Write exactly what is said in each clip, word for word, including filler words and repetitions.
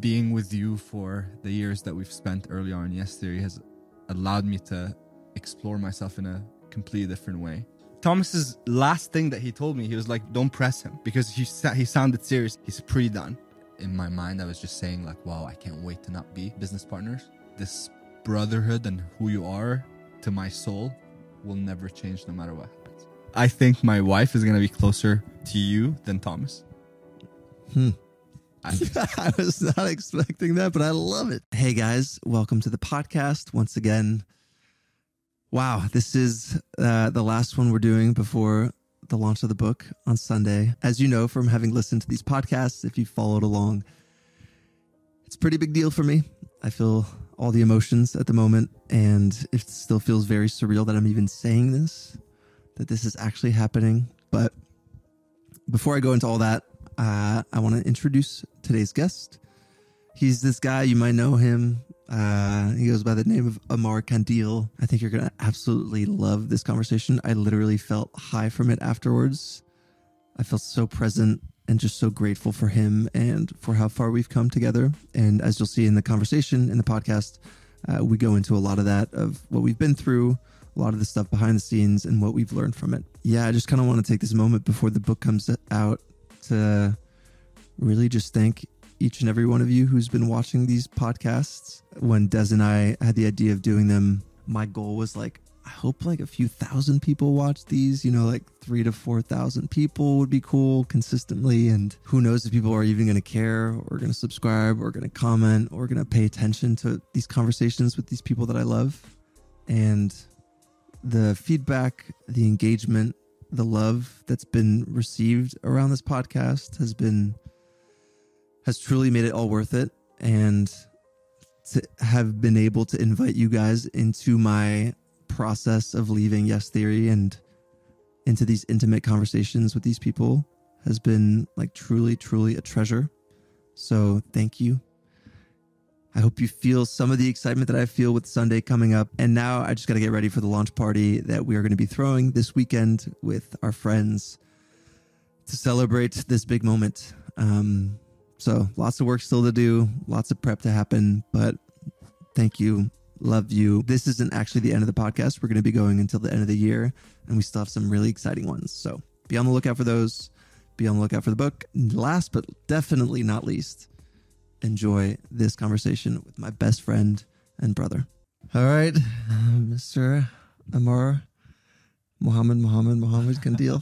being with you for the years that we've spent early on in Yes Theory has allowed me to explore myself in a completely different way. Thomas's last thing that he told me, he was like, don't press him, because he sa- he sounded serious. He's pretty done. In my mind, I was just saying like, wow, I can't wait to not be business partners. This brotherhood and who you are to my soul will never change no matter what happens. I think my wife is going to be closer to you than Thomas. Hmm. I, I was not expecting that, but I love it. Hey guys, welcome to the podcast once again. Wow, this is uh, the last one we're doing before the launch of the book on Sunday. As you know from having listened to these podcasts, if you followed along, it's a pretty big deal for me. I feel all the emotions at the moment, and it still feels very surreal that I'm even saying this, that this is actually happening. But before I go into all that, uh, I want to introduce today's guest. He's this guy, you might know him. Uh, he goes by the name of Amar Kandil. I think you're going to absolutely love this conversation. I literally felt high from it afterwards. I felt so present and just so grateful for him and for how far we've come together. And as you'll see in the conversation, in the podcast, uh, we go into a lot of that, of what we've been through, a lot of the stuff behind the scenes and what we've learned from it. Yeah, I just kind of want to take this moment before the book comes out to really just thank each and every one of you who's been watching these podcasts. When Des and I had the idea of doing them, my goal was like, I hope like a few thousand people watch these, you know, like three to four thousand people would be cool consistently. And who knows if people are even going to care or going to subscribe or going to comment or going to pay attention to these conversations with these people that I love. And the feedback, the engagement, the love that's been received around this podcast has been has truly made it all worth it. And to have been able to invite you guys into my process of leaving Yes Theory and into these intimate conversations with these people has been like truly, truly a treasure. So thank you. I hope you feel some of the excitement that I feel with Sunday coming up. And now I just got to get ready for the launch party that we are going to be throwing this weekend with our friends to celebrate this big moment. Um, So lots of work still to do, lots of prep to happen, but thank you. Love you. This isn't actually the end of the podcast. We're going to be going until the end of the year, and we still have some really exciting ones. So be on the lookout for those. Be on the lookout for the book. And last but definitely not least, enjoy this conversation with my best friend and brother. All right, Mister Amar Muhammad Muhammad Muhammad Kandil.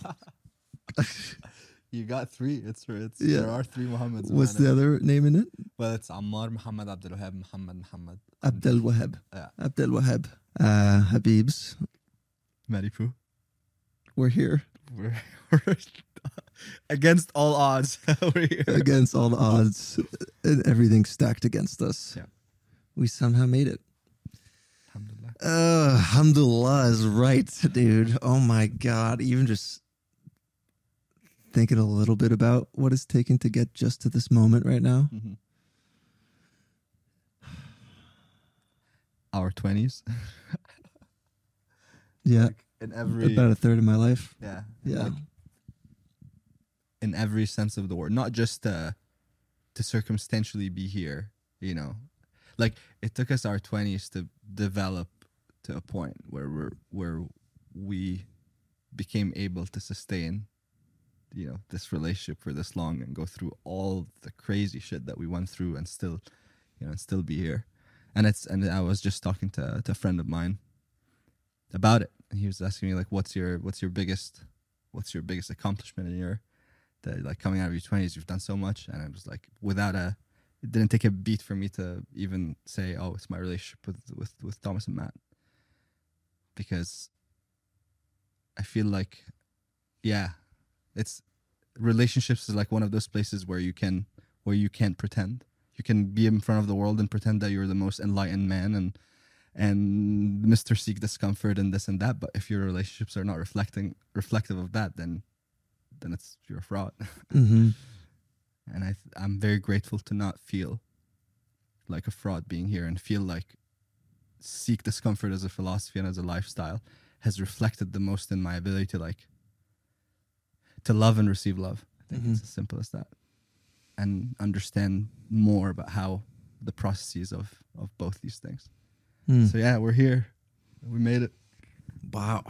You got three. It's, it's Yeah. There are three Muhammads. What's the other name in it? Well, it's Ammar Muhammad Abdul Wahab Muhammad Muhammad. Abdel Wahab. Yeah. Abdel Wahab. Uh, Habibs, Maripu. we're here We're, we're against all odds. We're here. against all the odds and everything stacked against us. Yeah. We somehow made it. Alhamdulillah. Uh, alhamdulillah is right, dude. Oh my God. Even just thinking a little bit about what it's taken to get just to this moment right now. Mm-hmm. Our twenties. Yeah. Like in every About a third of my life. yeah Yeah. like in every sense of the word, not just uh, to circumstantially be here. You know, like it took us our twenties to develop to a point where we're where we became able to sustain, you know, this relationship for this long and go through all the crazy shit that we went through and still, you know, and still be here. And it's and I was just talking to to a friend of mine about it, and he was asking me like, "What's your what's your biggest what's your biggest accomplishment in your that like coming out of your twenties? You've done so much." And I was like, without a, it didn't take a beat for me to even say, "Oh, it's my relationship with with with Thomas and Matt," because I feel like, yeah, it's relationships is like one of those places where you can where you can't pretend. You can be in front of the world and pretend that you're the most enlightened man and and Mister Seek discomfort and this and that. But if your relationships are not reflecting reflective of that, then then it's you're a fraud. Mm-hmm. And I th- I'm very grateful to not feel like a fraud being here and feel like Seek discomfort as a philosophy and as a lifestyle has reflected the most in my ability to like to love and receive love. I think Mm-hmm. it's as simple as that. and understand more about how the processes of of both these things. Hmm. So yeah, we're here. We made it. Wow.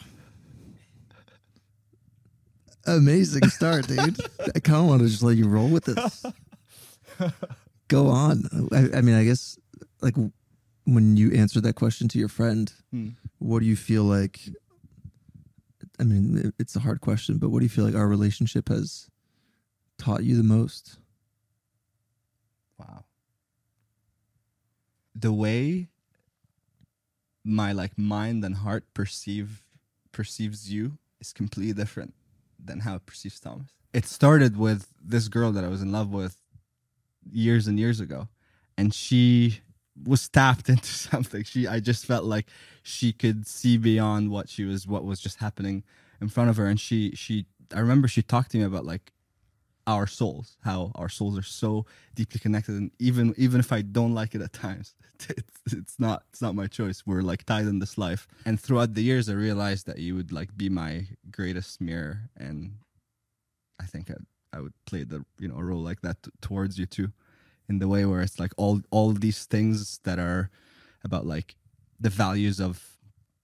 Amazing start, dude. I kind of want to just let you roll with this. Go on. I, I mean, I guess like when you answered that question to your friend, Hmm. what do you feel like? I mean, it- it's a hard question, but what do you feel like our relationship has taught you the most? Wow. The way my like mind and heart perceive perceives you is completely different than how it perceives Thomas. It started with this girl that I was in love with years and years ago, and she was tapped into something. She I just felt like she could see beyond what she was what was just happening in front of her, and she she I remember she talked to me about like our souls, how our souls are so deeply connected, and even even if I don't like it at times, it's, it's not it's not my choice. We're like tied in this life. And throughout the years I realized that you would like be my greatest mirror, and I think I, I would play the you know a role like that t- towards you too, in the way where it's like all all these things that are about like the values of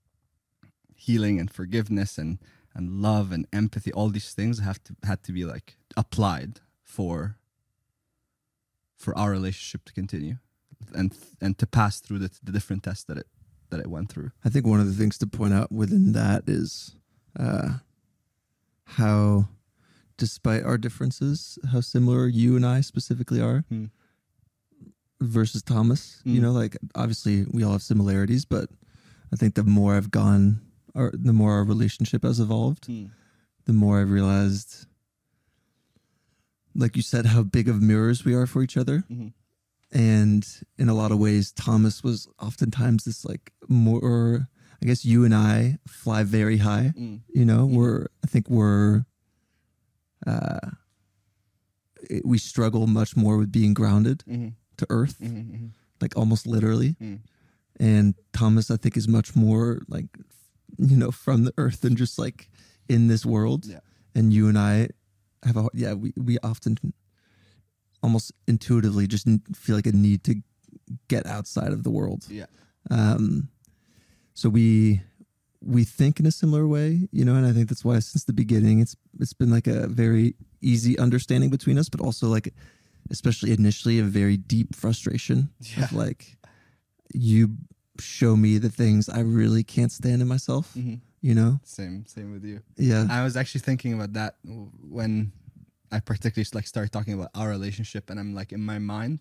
healing and forgiveness and and love and empathy, all these things have to had to be like applied for for our relationship to continue and and to pass through the, the different tests that it that it went through. I think one of the things to point out within that is uh, how, despite our differences, how similar you and I specifically are Hmm. versus Thomas. Mm. You know, like obviously we all have similarities, but I think the more I've gone, or the more our relationship has evolved, Hmm. the more I've realized, like you said, how big of mirrors we are for each other. Mm-hmm. And in a lot of ways, Thomas was oftentimes this like more, I guess you and I fly very high, Mm. you know, Mhm. we're, I think we're, uh, it- we struggle much more with being grounded Mm-hmm. to earth, Mm-hmm. Mm-hmm. like almost literally. Mm. And Thomas, I think, is much more like, you know, from the earth than just like in this world. Yeah. And you and I have a, yeah, we, we often almost intuitively just n- feel like a need to get outside of the world. Yeah. Um, so we, we think in a similar way, you know, and I think that's why since the beginning, it's, it's been like a very easy understanding between us, but also like, especially initially, a very deep frustration Yeah. of like, you show me the things I really can't stand in myself, Mm-hmm. you know? Same, same with you. Yeah. I was actually thinking about that when I particularly like started talking about our relationship, and I'm like in my mind,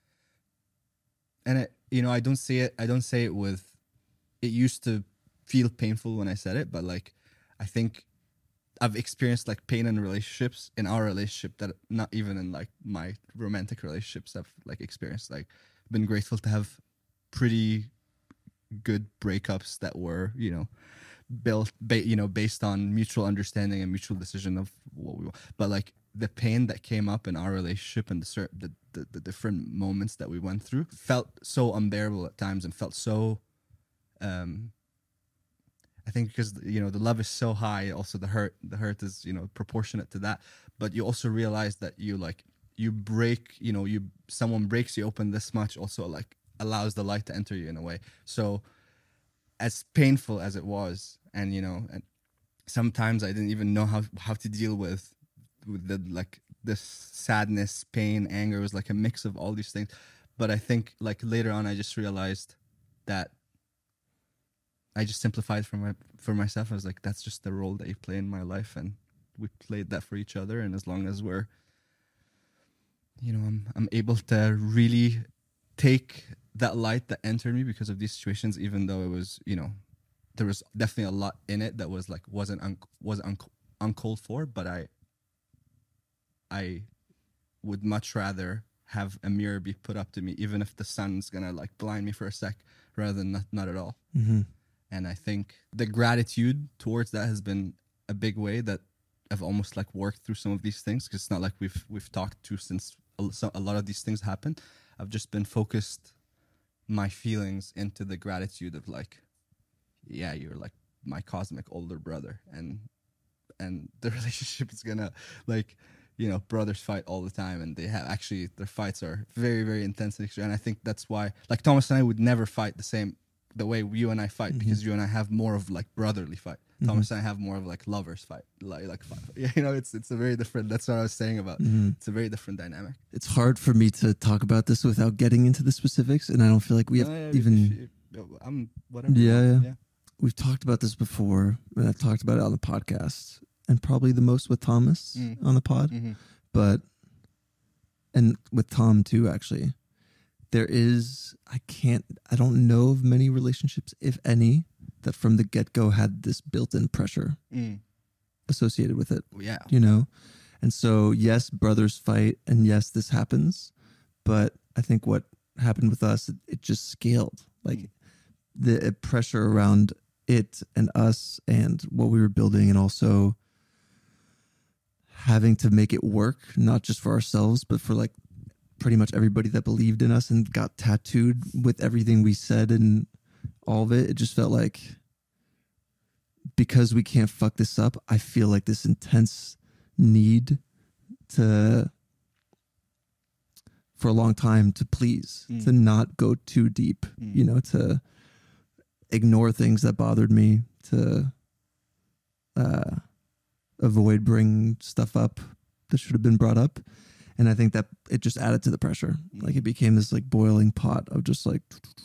and it, you know, I don't say it, I don't say it with, it used to feel painful when I said it, but like, I think I've experienced like pain in relationships, in our relationship, that not even in like my romantic relationships I've like experienced. Like, been grateful to have pretty good breakups that were, you know, built, ba- you know, based on mutual understanding and mutual decision of what we want. But like the pain that came up in our relationship and the cer- the, the the different moments that we went through felt so unbearable at times, and felt so. Um, I think because you know the love is so high, also the hurt the hurt is you know proportionate to that. But you also realize that you like you break, you know, you someone breaks you open this much, also like allows the light to enter you in a way. So as painful as it was, and you know, and sometimes I didn't even know how how to deal with with the like this sadness, pain, anger. It was like a mix of all these things. But I think like later on, I just realized that I just simplified for my for myself. I was like, that's just the role that you play in my life, and we played that for each other. And as long as we're, you know, I'm I'm able to really take that light that entered me because of these situations, even though it was, you know, there was definitely a lot in it that was like wasn't un- wasn't un- uncalled for, but I I would much rather have a mirror be put up to me, even if the sun's gonna like blind me for a sec, rather than not, not at all. Mm-hmm. And I think the gratitude towards that has been a big way that I've almost like worked through some of these things, because it's not like we've we've talked to since a, so a lot of these things happened. I've just been focused my feelings into the gratitude of like, yeah, you're like my cosmic older brother, and and the relationship is gonna like you know, brothers fight all the time, and they have actually their fights are very, very intense and extreme. And I think that's why, like Thomas and I would never fight the same the way you and I fight, Mhm. because you and I have more of like brotherly fight. Mhm. Thomas and I have more of like lovers fight, like like fight. You know, it's it's a very different. That's what I was saying about. Mhm. It's a very different dynamic. It's hard for me to talk about this without getting into the specifics, and I don't feel like we have No, yeah, even. if you- I'm whatever. you Yeah, want. yeah. We've talked about this before, and I've talked about it on the podcast, and probably the most with Thomas Mm. on the pod, Mhm. but and with Tom too. Actually, there is I can't I don't know of many relationships, if any, that from the get go had this built in pressure Mm. associated with it. Yeah. You know, and so yes, brothers fight, and yes, this happens, but I think what happened with us, it, it just scaled. Like Mm. the pressure around it and us and what we were building, and also having to make it work, not just for ourselves, but for like pretty much everybody that believed in us and got tattooed with everything we said and all of it. It just felt like, because we can't fuck this up, I feel like this intense need to, for a long time, to please, Mm. to not go too deep, Mm. you know, to ignore things that bothered me, to uh, avoid bringing stuff up that should have been brought up. And I think that it just added to the pressure. Mm. Like it became this like boiling pot of just like,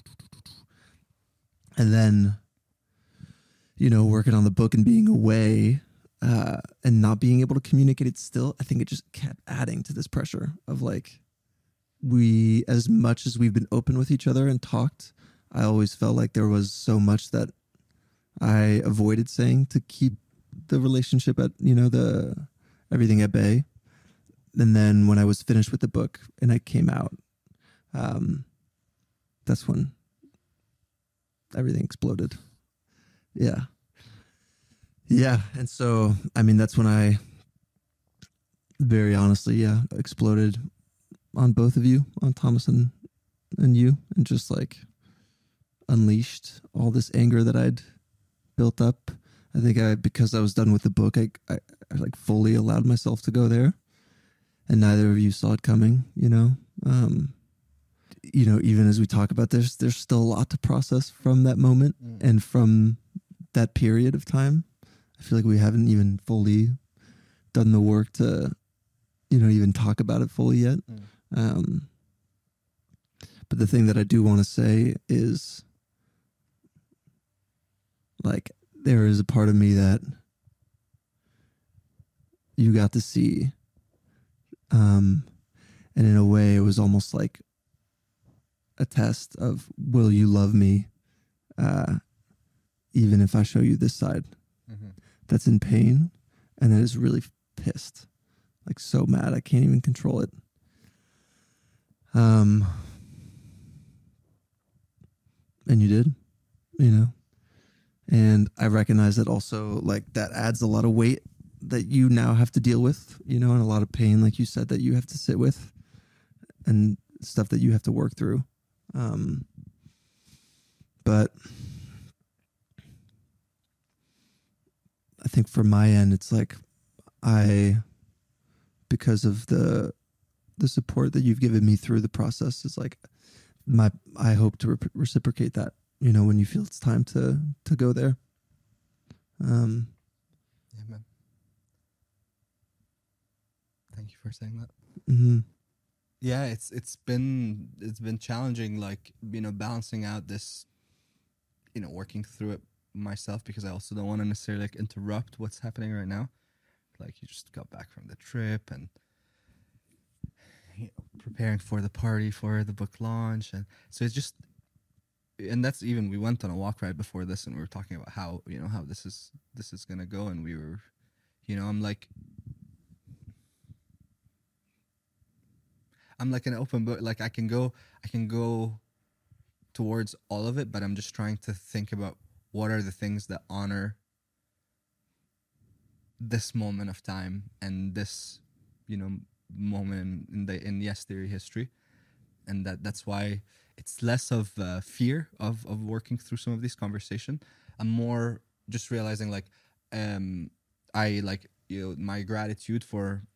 and then, you know, working on the book and being away uh, and not being able to communicate it still, I think it just kept adding to this pressure of like, we, as much as we've been open with each other and talked, I always felt like there was so much that I avoided saying to keep the relationship at, you know, the everything at bay. And then when I was finished with the book and I came out, um, that's when everything exploded. Yeah. Yeah. And so, I mean, that's when I very honestly, yeah, exploded on both of you, on Thomas and, and you, and just like unleashed all this anger that I'd built up. I think I, because I was done with the book, I, I, I like fully allowed myself to go there, and neither of you saw it coming, you know? Um, you know, even as we talk about this, there's still a lot to process from that moment Mm. and from that period of time. I feel like we haven't even fully done the work to, you know, even talk about it fully yet. Mm. Um, but the thing that I do want to say is, like, there is a part of me that you got to see. Um, and in a way, it was almost like a test of, will you love me, uh, even if I show you this side Mhm. that's in pain and that is really pissed, like so mad I can't even control it. Um, and you did, you know, and I recognize that also, like, that adds a lot of weight that you now have to deal with, you know, and a lot of pain, like you said, that you have to sit with, and stuff that you have to work through. Um, but I think from my end, it's like I, because of the the support that you've given me through the process, is like my I hope to re- reciprocate that, you know, when you feel it's time to to go there. Um, Yeah, man. Thank you for saying that. mm-hmm. Yeah, it's it's been it's been challenging, like, you know, balancing out this, you know, working through it myself, because I also don't want to necessarily like interrupt what's happening right now. Like, you just got back from the trip, and, you know, preparing for the party for the book launch, and so it's just, and that's even, we went on a walk ride before this, and we were talking about how, you know, how this is this is gonna go, and we were, you know, I'm like. I'm like an open book. Like, I can go, I can go towards all of it, but I'm just trying to think about what are the things that honor this moment of time and this, you know, moment in, in the in Yes Theory history, and that that's why it's less of uh, fear of of working through some of these conversations. I'm more just realizing, like, um, I like, you know, my gratitude for.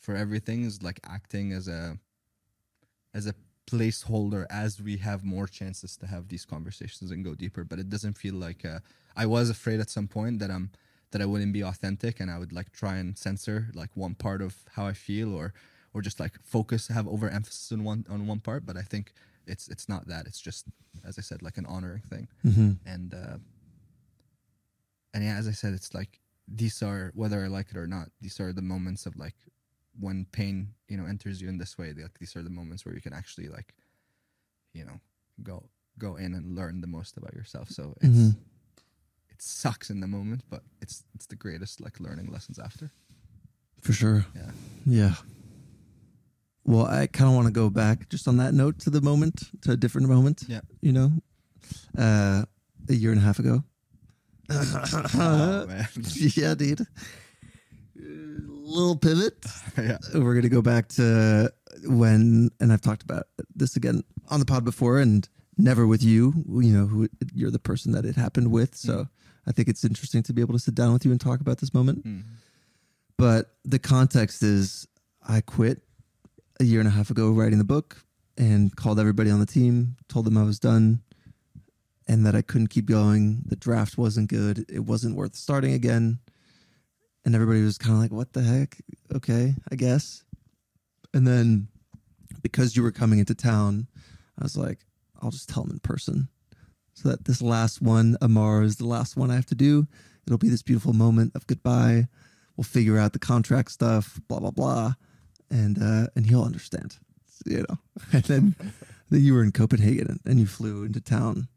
for everything is like acting as a as a placeholder as we have more chances to have these conversations and go deeper. But it doesn't feel like uh, I was afraid at some point that I'm that I wouldn't be authentic and I would like try and censor like one part of how I feel or or just like focus, have overemphasis on one on one part. But I think it's it's not that. It's just, as I said, like an honoring thing. Mm-hmm. And uh, and yeah, as I said, it's like these are, whether I like it or not, these are the moments of like when pain, you know, enters you in this way. Like these are the moments where you can actually like, you know, go go in and learn the most about yourself. So it's Mm-hmm. it sucks in the moment, but it's it's the greatest like learning lessons after. For sure. Yeah. Yeah. Well, I kind of want to go back just on that note to the moment, to a different moment. Yeah. You know, uh, a year and a half ago. Oh, man. Yeah, dude. Little pivot. Yeah. We're going to go back to when, and I've talked about this again on the pod before, and never with you, you know, who you're the person that it happened with. So Mm. I think it's interesting to be able to sit down with you and talk about this moment. Mm. But the context is I quit a year and a half ago writing the book and called everybody on the team, told them I was done and that I couldn't keep going. The draft wasn't good. It wasn't worth starting again. And everybody was kind of like, what the heck? Okay, I guess. And then because you were coming into town, I was like, I'll just tell them in person. So that this last one, Amar, is the last one I have to do. It'll be this beautiful moment of goodbye. We'll figure out the contract stuff, blah, blah, blah. And uh, and he'll understand, you know. And then, then you were in Copenhagen and, and you flew into town.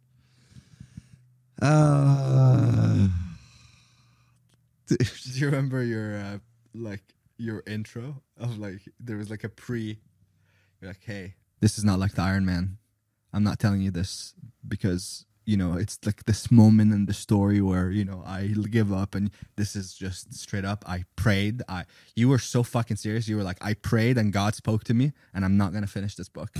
Uh, Do you remember your uh, like your intro of like there was like a pre? You're like, hey, this is not like the Iron Man. I'm not telling you this because you know it's like this moment in the story where you know I give up, and this is just straight up. I prayed. I you were so fucking serious. You were like, I prayed and God spoke to me, and I'm not gonna finish this book.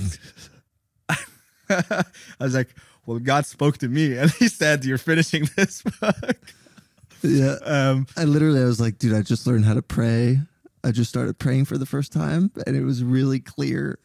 I was like, well, God spoke to me, and He said, you're finishing this book. yeah. Um, I literally, I was like, dude, I just learned how to pray. I just started praying for the first time, and it was really clear,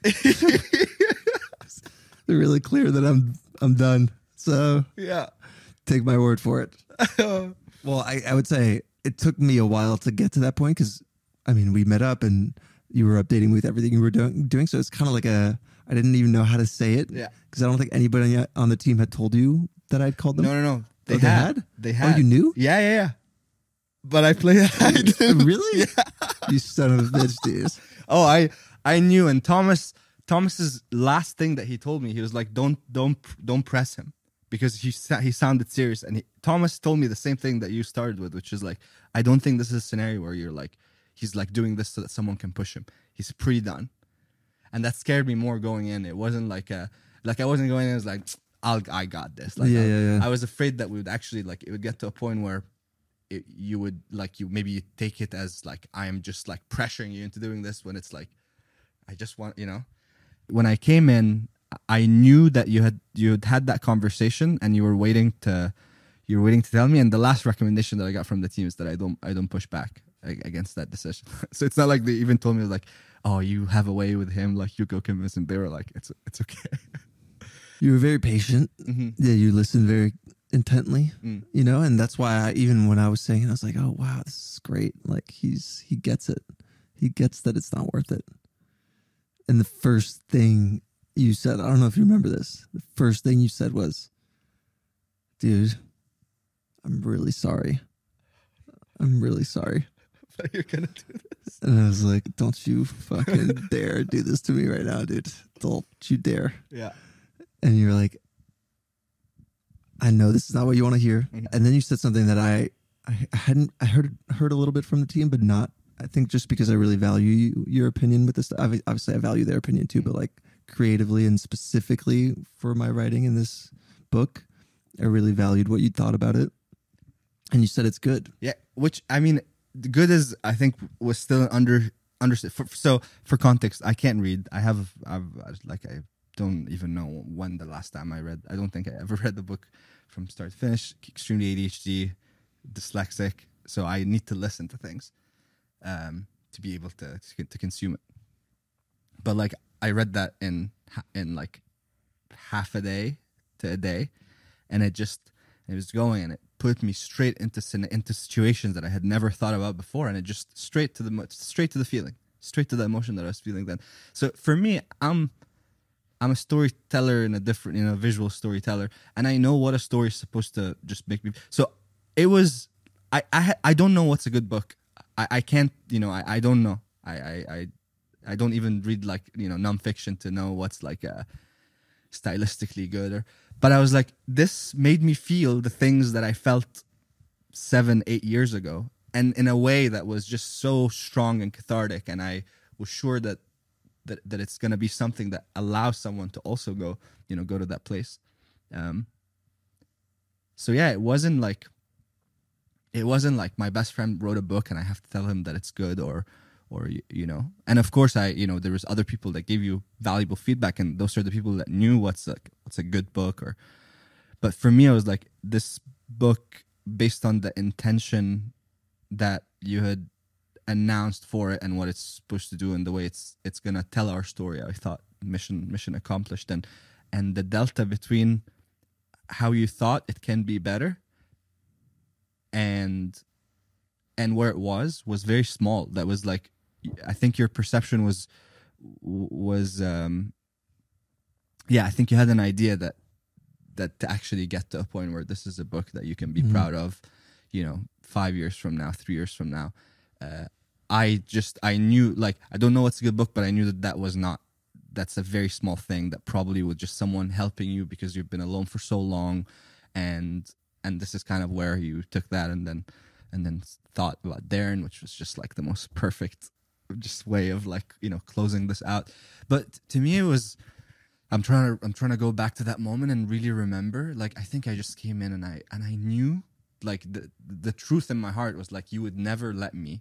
really clear that I'm I'm done. So yeah. take my word for it. Well, I, I would say it took me a while to get to that point because, I mean, we met up and you were updating me with everything you were doing. doing so it's kind of like a, I didn't even know how to say it. Yeah. Because I don't think anybody on the team had told you that I'd called them. No, no, no. They, Oh, they had. had? They had. Oh, you knew? Yeah, yeah, yeah. But I played. I didn't. Really? Yeah. You son of a bitch, dude. Oh, I I knew. And Thomas Thomas's last thing that he told me, he was like, "Don't don't don't press him," because he sa- he sounded serious. And he, Thomas told me the same thing that you started with, which is like, I don't think this is a scenario where you're like, he's like doing this so that someone can push him. He's pre-done, and that scared me more going in. It wasn't like a like I wasn't going in. I was like, I'll I got this. Like, Yeah, I, yeah, yeah. I was afraid that we would actually like it would get to a point where. It, you would like you maybe you take it as like I am just like pressuring you into doing this when it's like I just want, you know. When I came in, I knew that you had you had had that conversation and you were waiting to you were waiting to tell me. And the last recommendation that I got from the team is that I don't I don't push back against that decision. So it's not like they even told me like, oh, you have a way with him, like you go convince him. They were like, it's it's okay. You were very patient. Mm-hmm. Yeah, you listened very intently, Mm. you know, and that's why I, even when I was saying it, I was like, oh, wow, this is great. Like he's, he gets it. He gets that it's not worth it. And the first thing you said, I don't know if you remember this. The first thing you said was, dude, I'm really sorry. I'm really sorry. But you're gonna do this. And I was like, don't you fucking dare do this to me right now, dude. Don't you dare. Yeah. And you're like, I know this is not what you want to hear. Mhm. And then you said something that I, I hadn't, I heard, heard a little bit from the team, but not, I think just because I really value you, your opinion with this. obvi- Obviously I value their opinion too, but like creatively and specifically for my writing in this book, I really valued what you thought about it. And you said it's good. Yeah, which I mean, the good is I think was still under understood. For, so for context, I can't read. I have I've like I don't even know when the last time I read. I don't think I ever read the book from start to finish. Extremely A D H D, dyslexic, so I need to listen to things. Um, to be able to, to to consume it. But like I read that in in like half a day to a day, and it just it was going, and it put me straight into into situations that I had never thought about before, and it just straight to the straight to the feeling, straight to the emotion that I was feeling then. So for me, I'm I'm a storyteller and a different, you know, visual storyteller, and I know what a story is supposed to just make me. So it was, I I I don't know what's a good book. I, I can't, you know, I, I don't know. I, I I I don't even read like, you know, nonfiction to know what's like a stylistically good, or. But I was like, this made me feel the things that I felt seven, eight years ago, and in a way that was just so strong and cathartic. And I was sure that that, that it's going to be something that allows someone to also go, you know, go to that place. Um, so yeah, it wasn't like, it wasn't like my best friend wrote a book and I have to tell him that it's good, or, or, you know, and of course I, you know, there was other people that gave you valuable feedback, and those are the people that knew what's like, what's a good book, or, but for me, I was like, this book, based on the intention that you had announced for it and what it's supposed to do and the way it's it's gonna tell our story, I thought mission mission accomplished. And and the delta between how you thought it can be better and and where it was was very small. That was like, I think your perception was was um yeah I think you had an idea that that to actually get to a point where this is a book that you can be mm-hmm. proud of, you know, five years from now, three years from now. Uh, I just, I knew, like, I don't know what's a good book, but I knew that that was not, that's a very small thing that probably was just someone helping you because you've been alone for so long. And, and this is kind of where you took that and then, and then thought about Darren, which was just like the most perfect just way of like, you know, closing this out. But to me, it was, I'm trying to, I'm trying to go back to that moment and really remember, like, I think I just came in and I, and I knew, like, the, the truth in my heart was like, you would never let me,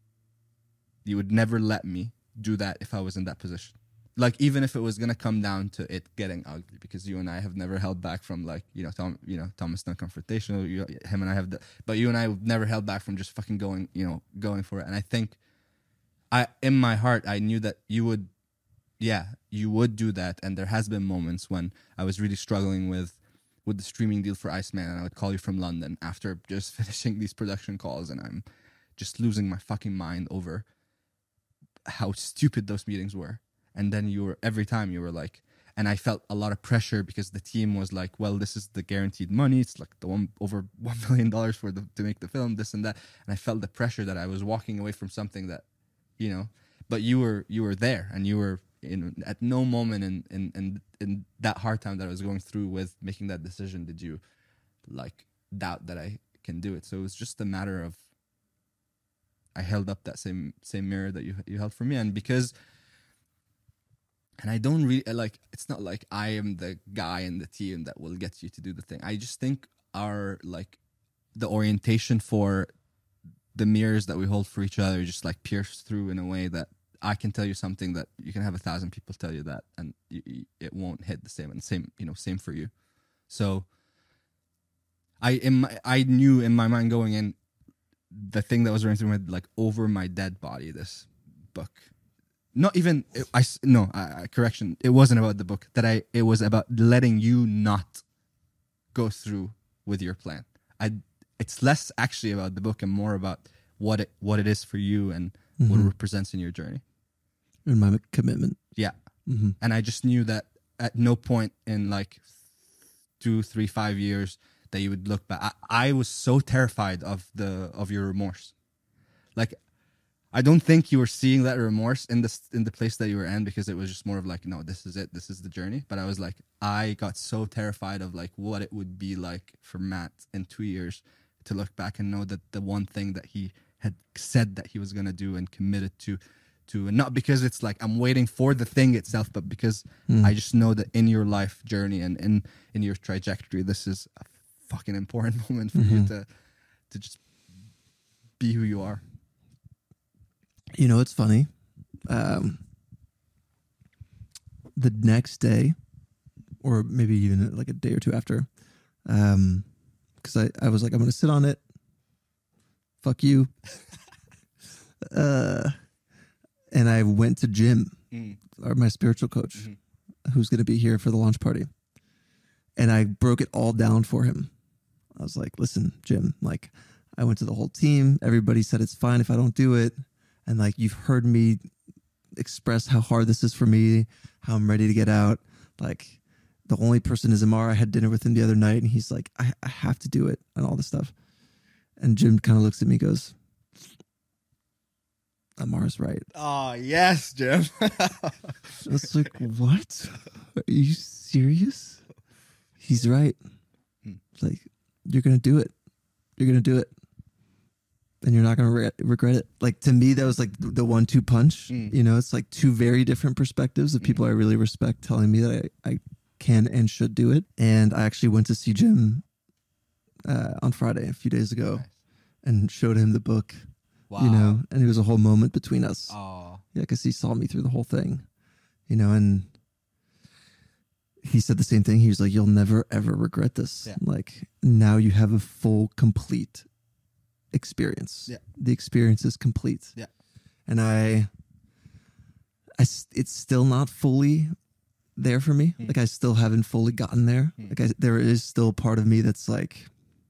you would never let me do that if I was in that position. Like, even if it was going to come down to it getting ugly, because you and I have never held back from, like, you know, Tom, you know, Thomas not confrontational, you, him and I have, the, but you and I have never held back from just fucking going, you know, going for it. And I think I, in my heart, I knew that you would, yeah, you would do that. And there has been moments when I was really struggling with, with the streaming deal for Iceman, and I would call you from London after just finishing these production calls, and I'm just losing my fucking mind over how stupid those meetings were. And then you were, every time you were like, and I felt a lot of pressure because the team was like, well, this is the guaranteed money. It's like the one over one million dollars for the, to make the film, this and that. And I felt the pressure that I was walking away from something that, you know, but you were, you were there, and you were in, at no moment in, in, in, in that hard time that I was going through with making that decision, did you like doubt that I can do it. So it was just a matter of, I held up that same, same mirror that you, you held for me. And because, and I don't really, like, it's not like I am the guy in the team that will get you to do the thing. I just think our, like, the orientation for the mirrors that we hold for each other just, like, pierce through in a way that I can tell you something that you can have a thousand people tell you that, and you, you, it won't hit the same. And same, you know, same for you. So I, in my, I knew in my mind going in, the thing that was running through my, like, over my dead body, this book. Not even, it, I, no, I, I, correction. It wasn't about the book. That I, it was about letting you not go through with your plan. I, it's less actually about the book and more about what it, what it is for you and mm-hmm. what it represents in your journey. And my commitment. Yeah. Mm-hmm. And I just knew that at no point in like two, three, five years that you would look back. I, I was so terrified of the, of your remorse. Like, I don't think you were seeing that remorse in the in the place that you were in, because it was just more of like, no, this is it, this is the journey. But I was like, I got so terrified of like what it would be like for Matt in two years to look back and know that the one thing that he had said that he was gonna do and committed to, to, and not because it's like I'm waiting for the thing itself, but because mm. I just know that in your life journey and in in your trajectory, this is a fucking important moment for mm-hmm. you to to just be who you are. You know, it's funny. Um, the next day, or maybe even like a day or two after, um, because I, I was like, I'm going to sit on it. Fuck you. uh, and I went to Jim, Mm. or my spiritual coach, Mm-hmm. who's going to be here for the launch party. And I broke it all down for him. I was like, listen, Jim, like I went to the whole team. Everybody said it's fine if I don't do it. And like, you've heard me express how hard this is for me, how I'm ready to get out. Like the only person is Amar. I had dinner with him the other night and he's like, I, I have to do it and all this stuff. And Jim kind of looks at me, goes, Amar's right. Oh, yes, Jim. I was like, what? Are you serious? He's right. Hmm. Like, you're going to do it. You're going to do it. And you're not going to re- regret it. Like, to me, that was like the one two punch. Mm. You know, it's like two very different perspectives of people I really respect telling me that I, I can and should do it. And I actually went to see Jim uh, on Friday, a few days ago, Nice. and showed him the book. Wow. You know, and it was a whole moment between us. Oh. Yeah, because he saw me through the whole thing, you know, and he said the same thing. He was like, you'll never, ever regret this. Yeah. Like, now you have a full, complete experience. Yeah. The experience is complete. Yeah. And I, I, s- it's still not fully there for me. Mm. Like, I still haven't fully gotten there. Mm. Like, I, there is still part of me that's like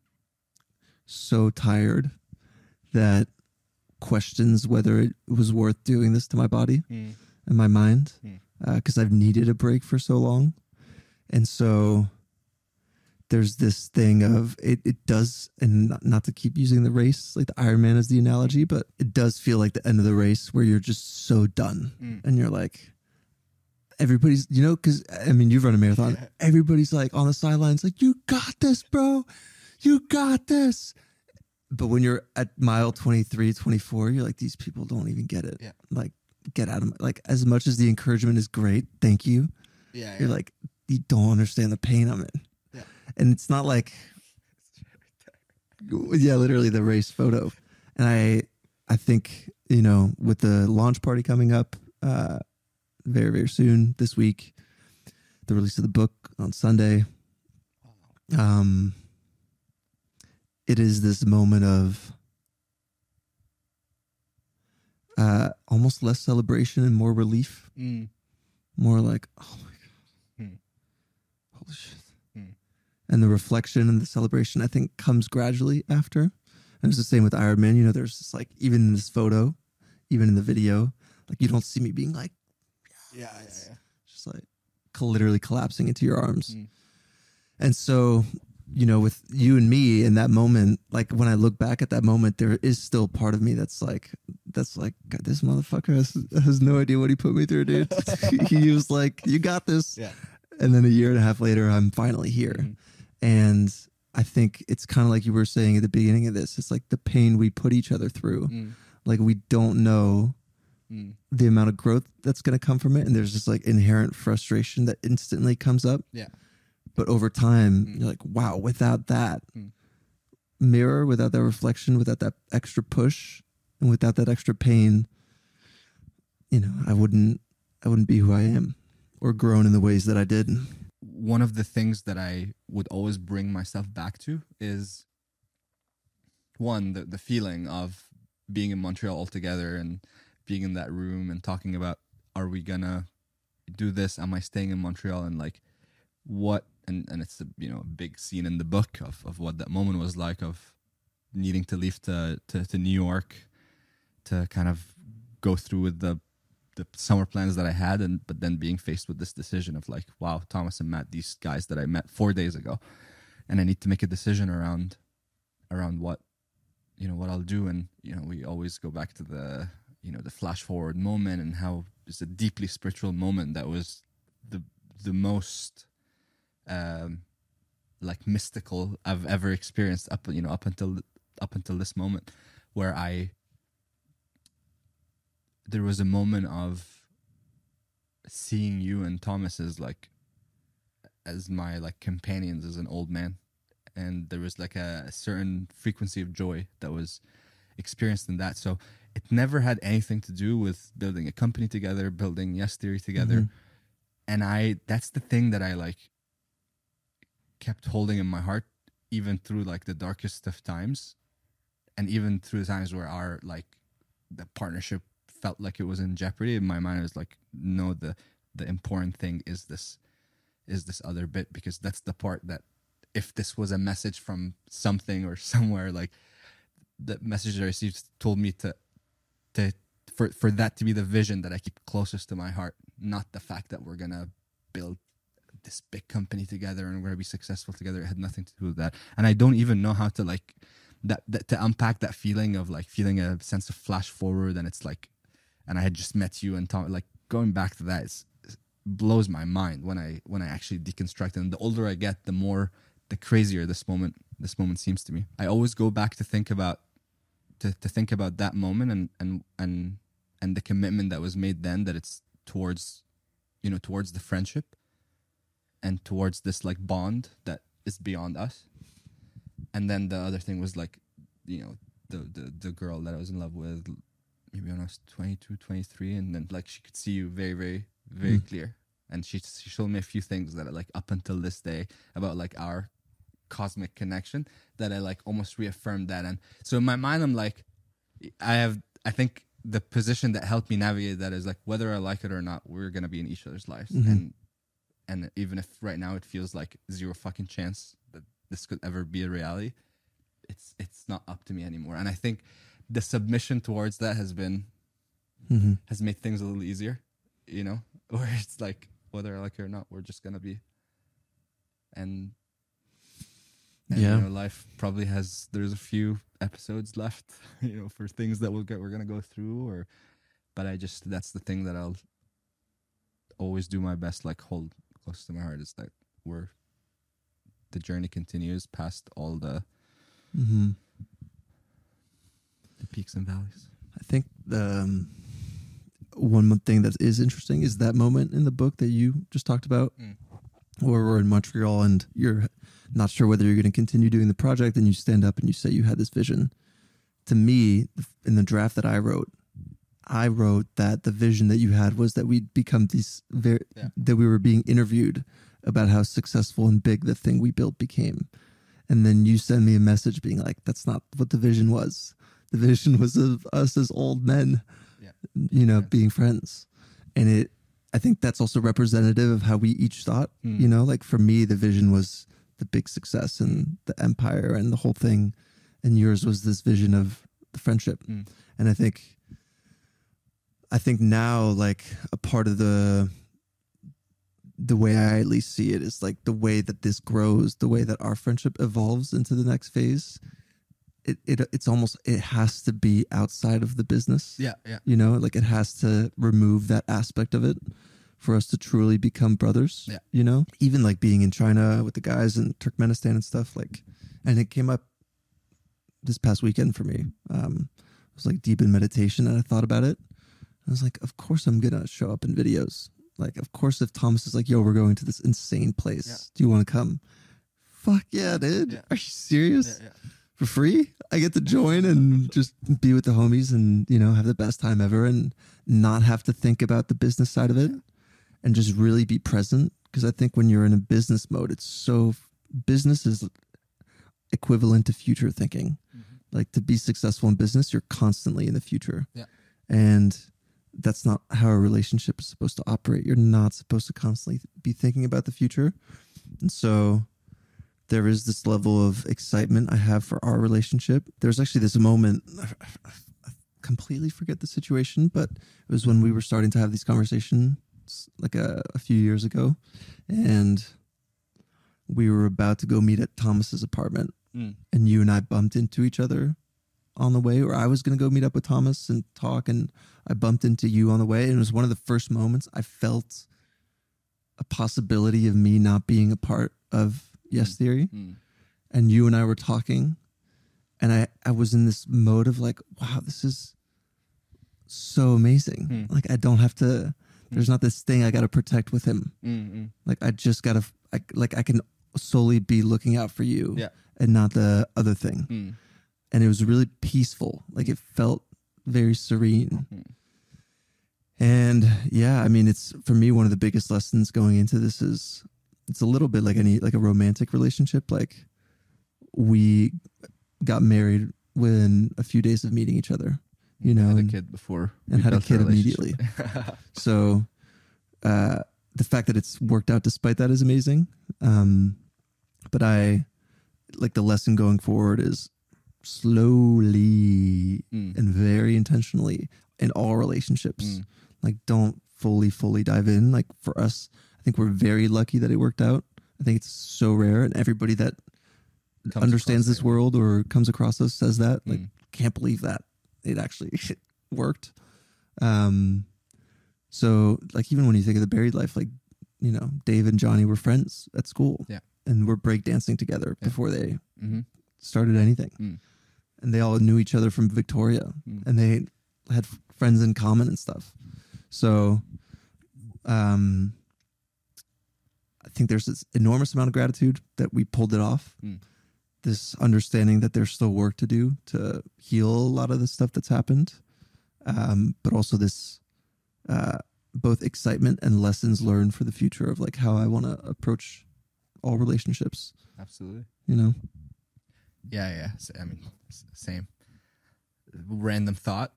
so tired that questions whether it was worth doing this to my body Mm. and my mind, Mm. because I've needed a break for so long. And so there's this thing of it, it does, and not, not to keep using the race, like the Ironman as the analogy, but it does feel like the end of the race where you're just so done. Mm. And you're like, everybody's, you know, because I mean, you've run a marathon. Yeah. Everybody's like on the sidelines, like, you got this, bro. You got this. But when you're at mile twenty-three, twenty-four, you're like, these people don't even get it. Yeah. Like, get out of my, like, as much as the encouragement is great, thank you. Yeah. You're yeah. like, you don't understand the pain I'm in. Yeah. And it's not like, yeah, literally the race photo. And I, I think, you know, with the launch party coming up uh, very, very soon this week, the release of the book on Sunday, um, it is this moment of uh, almost less celebration and more relief. Mm. More like, oh my God. Hmm. Holy shit. Hmm. And the reflection and the celebration, I think, comes gradually after. And it's the same with Ironman. You know, there's just like, even in this photo, even in the video, like you don't see me being like, Yeah. Yeah. Yeah. just like literally collapsing into your arms. Mm. And so, you know, with you and me in that moment, like when I look back at that moment, there is still part of me that's like, that's like, God, this motherfucker has, has no idea what he put me through, dude. He was like, you got this. Yeah. And then a year and a half later, I'm finally here. Mhm. And I think it's kind of like you were saying at the beginning of this. It's like the pain we put each other through. Mm. Like we don't know Mm. the amount of growth that's going to come from it. And there's just like inherent frustration that instantly comes up. Yeah. But over time, Mm. you're like, wow, without that Mm. mirror, without that reflection, without that extra push, and without that extra pain, you know, I wouldn't, I wouldn't be who I am or grown in the ways that I did. One of the things that I would always bring myself back to is one, the, the feeling of being in Montreal all together and being in that room and talking about, are we gonna do this? Am I staying in Montreal? And like what, and, and it's a, you know, a big scene in the book of, of what that moment was like, of needing to leave to, to, to New York to kind of go through with the the summer plans that I had, and but then being faced with this decision of like, wow, Thomas and Matt, these guys that I met four days ago, and I need to make a decision around around what, you know, what I'll do. And you know, we always go back to the, you know, the flash forward moment and how it's a deeply spiritual moment that was the the most um like mystical I've ever experienced up, you know, up until up until this moment, where I there was a moment of seeing you and Thomas as like as my like companions as an old man, and there was like a, a certain frequency of joy that was experienced in that. So it never had anything to do with building a company together, building Yes Theory together. Mhm. And I that's the thing that I like kept holding in my heart, even through like the darkest of times, and even through the times where our like the partnership felt like it was in jeopardy, in my mind, I was like, no, the the important thing is this is this other bit, because that's the part that, if this was a message from something or somewhere, like the message I received told me to to for for that to be the vision that I keep closest to my heart, not the fact that we're gonna build this big company together and we're gonna be successful together. It had nothing to do with that, and I don't even know how to like that, that to unpack that feeling of like feeling a sense of flash forward, and it's like, and I had just met you and talk, like going back to that is blows my mind when I when I actually deconstruct it. And the older I get, the more the crazier this moment this moment seems to me. I always go back to think about to, to think about that moment and and and and the commitment that was made then, that it's towards, you know, towards the friendship and towards this like bond that is beyond us. And then the other thing was like, you know, the the, the girl that I was in love with, maybe when I was twenty-two, twenty-three, and then like she could see you very, very, very mm. clear. And she she showed me a few things that are like up until this day about like our cosmic connection, that I like almost reaffirmed that. And so in my mind, I'm like, I have, I think the position that helped me navigate that is like, whether I like it or not, we're going to be in each other's lives. Mm-hmm. And, and even if right now it feels like zero fucking chance that this could ever be a reality, it's, it's not up to me anymore. And I think the submission towards that has been, mm-hmm. has made things a little easier, you know, where it's like, whether I like it or not, we're just going to be. And, and yeah. you know, life probably has, there's a few episodes left, you know, for things that we'll get, we're going to go through, or, but I just, that's the thing that I'll always do my best, like hold close to my heart, is that we're, the journey continues past all the, mm-hmm. the peaks and valleys. I think the, um, one thing that is interesting is that moment in the book that you just talked about, mm. where we're in Montreal and you're not sure whether you're going to continue doing the project, and you stand up and you say you had this vision. To me, in the draft that I wrote, I wrote that the vision that you had was that we'd become these very, yeah. that we were being interviewed about how successful and big the thing we built became. And then you send me a message being like, that's not what the vision was. The vision was of us as old men, yeah. you know, yeah. being friends. And it, I think that's also representative of how we each thought, mm. you know, like for me, the vision was the big success and the empire and the whole thing. And yours was this vision of the friendship. Mm. And I think, I think now, like a part of the, the way I at least see it is like the way that this grows, the way that our friendship evolves into the next phase. It, it it's almost, it has to be outside of the business. Yeah, yeah. You know, like it has to remove that aspect of it for us to truly become brothers. Yeah. You know, even like being in China with the guys in Turkmenistan and stuff, like, and it came up this past weekend for me. Um, I was like deep in meditation and I thought about it. I was like, of course I'm going to show up in videos. Like, of course, if Thomas is like, yo, we're going to this insane place. Yeah. Do you want to come? Fuck yeah, dude. Yeah. Are you serious? Yeah, yeah. For free? I get to join and just be with the homies and, you know, have the best time ever and not have to think about the business side of it and just really be present. Because I think when you're in a business mode, it's so, business is equivalent to future thinking. Mm-hmm. Like to be successful in business, you're constantly in the future. Yeah. And that's not how a relationship is supposed to operate. You're not supposed to constantly be thinking about the future. And so there is this level of excitement I have for our relationship. There's actually this moment, I completely forget the situation, but it was when we were starting to have these conversations like a, a few years ago. And we were about to go meet at Thomas's apartment. Mm. And you and I bumped into each other on the way, or I was going to go meet up with Thomas and talk, and I bumped into you on the way. And it was one of the first moments I felt a possibility of me not being a part of Yes mm. Theory. Mm. And you and I were talking, and I, I was in this mode of like, wow, this is so amazing. Mm. Like I don't have to, there's mm. not this thing I got to protect with him. Mm-mm. Like I just got to, I, like I can solely be looking out for you yeah. and not the other thing. Mm. And it was really peaceful. Like it felt very serene. Mm-hmm. And yeah, I mean, it's for me, one of the biggest lessons going into this is it's a little bit like any, like a romantic relationship. Like we got married within a few days of meeting each other. you know, had and, a kid before and we had a built kid relationship. immediately. So uh, the fact that it's worked out despite that is amazing. Um, but I like the lesson going forward is slowly Mm. and very intentionally in all relationships. Mm. Like don't fully, fully dive in. Like for us, I think we're very lucky that it worked out. I think it's so rare, and everybody that Comes understands across this it. world or comes across us says that. Like, Mm. can't believe that it actually worked. Um, so like even when you think of the buried life, like, you know, Dave and Johnny were friends at school, Yeah. and were breakdancing together Yeah. before they Mm-hmm. started anything, Mm. and they all knew each other from Victoria, Mm. and they had f- friends in common and stuff. So, um, I think there's this enormous amount of gratitude that we pulled it off. Mm. This understanding that there's still work to do to heal a lot of the stuff that's happened, um, but also this uh, both excitement and lessons learned for the future of like how I want to approach all relationships. Absolutely. You know, Yeah, yeah. S- I mean, s- same. Random thought.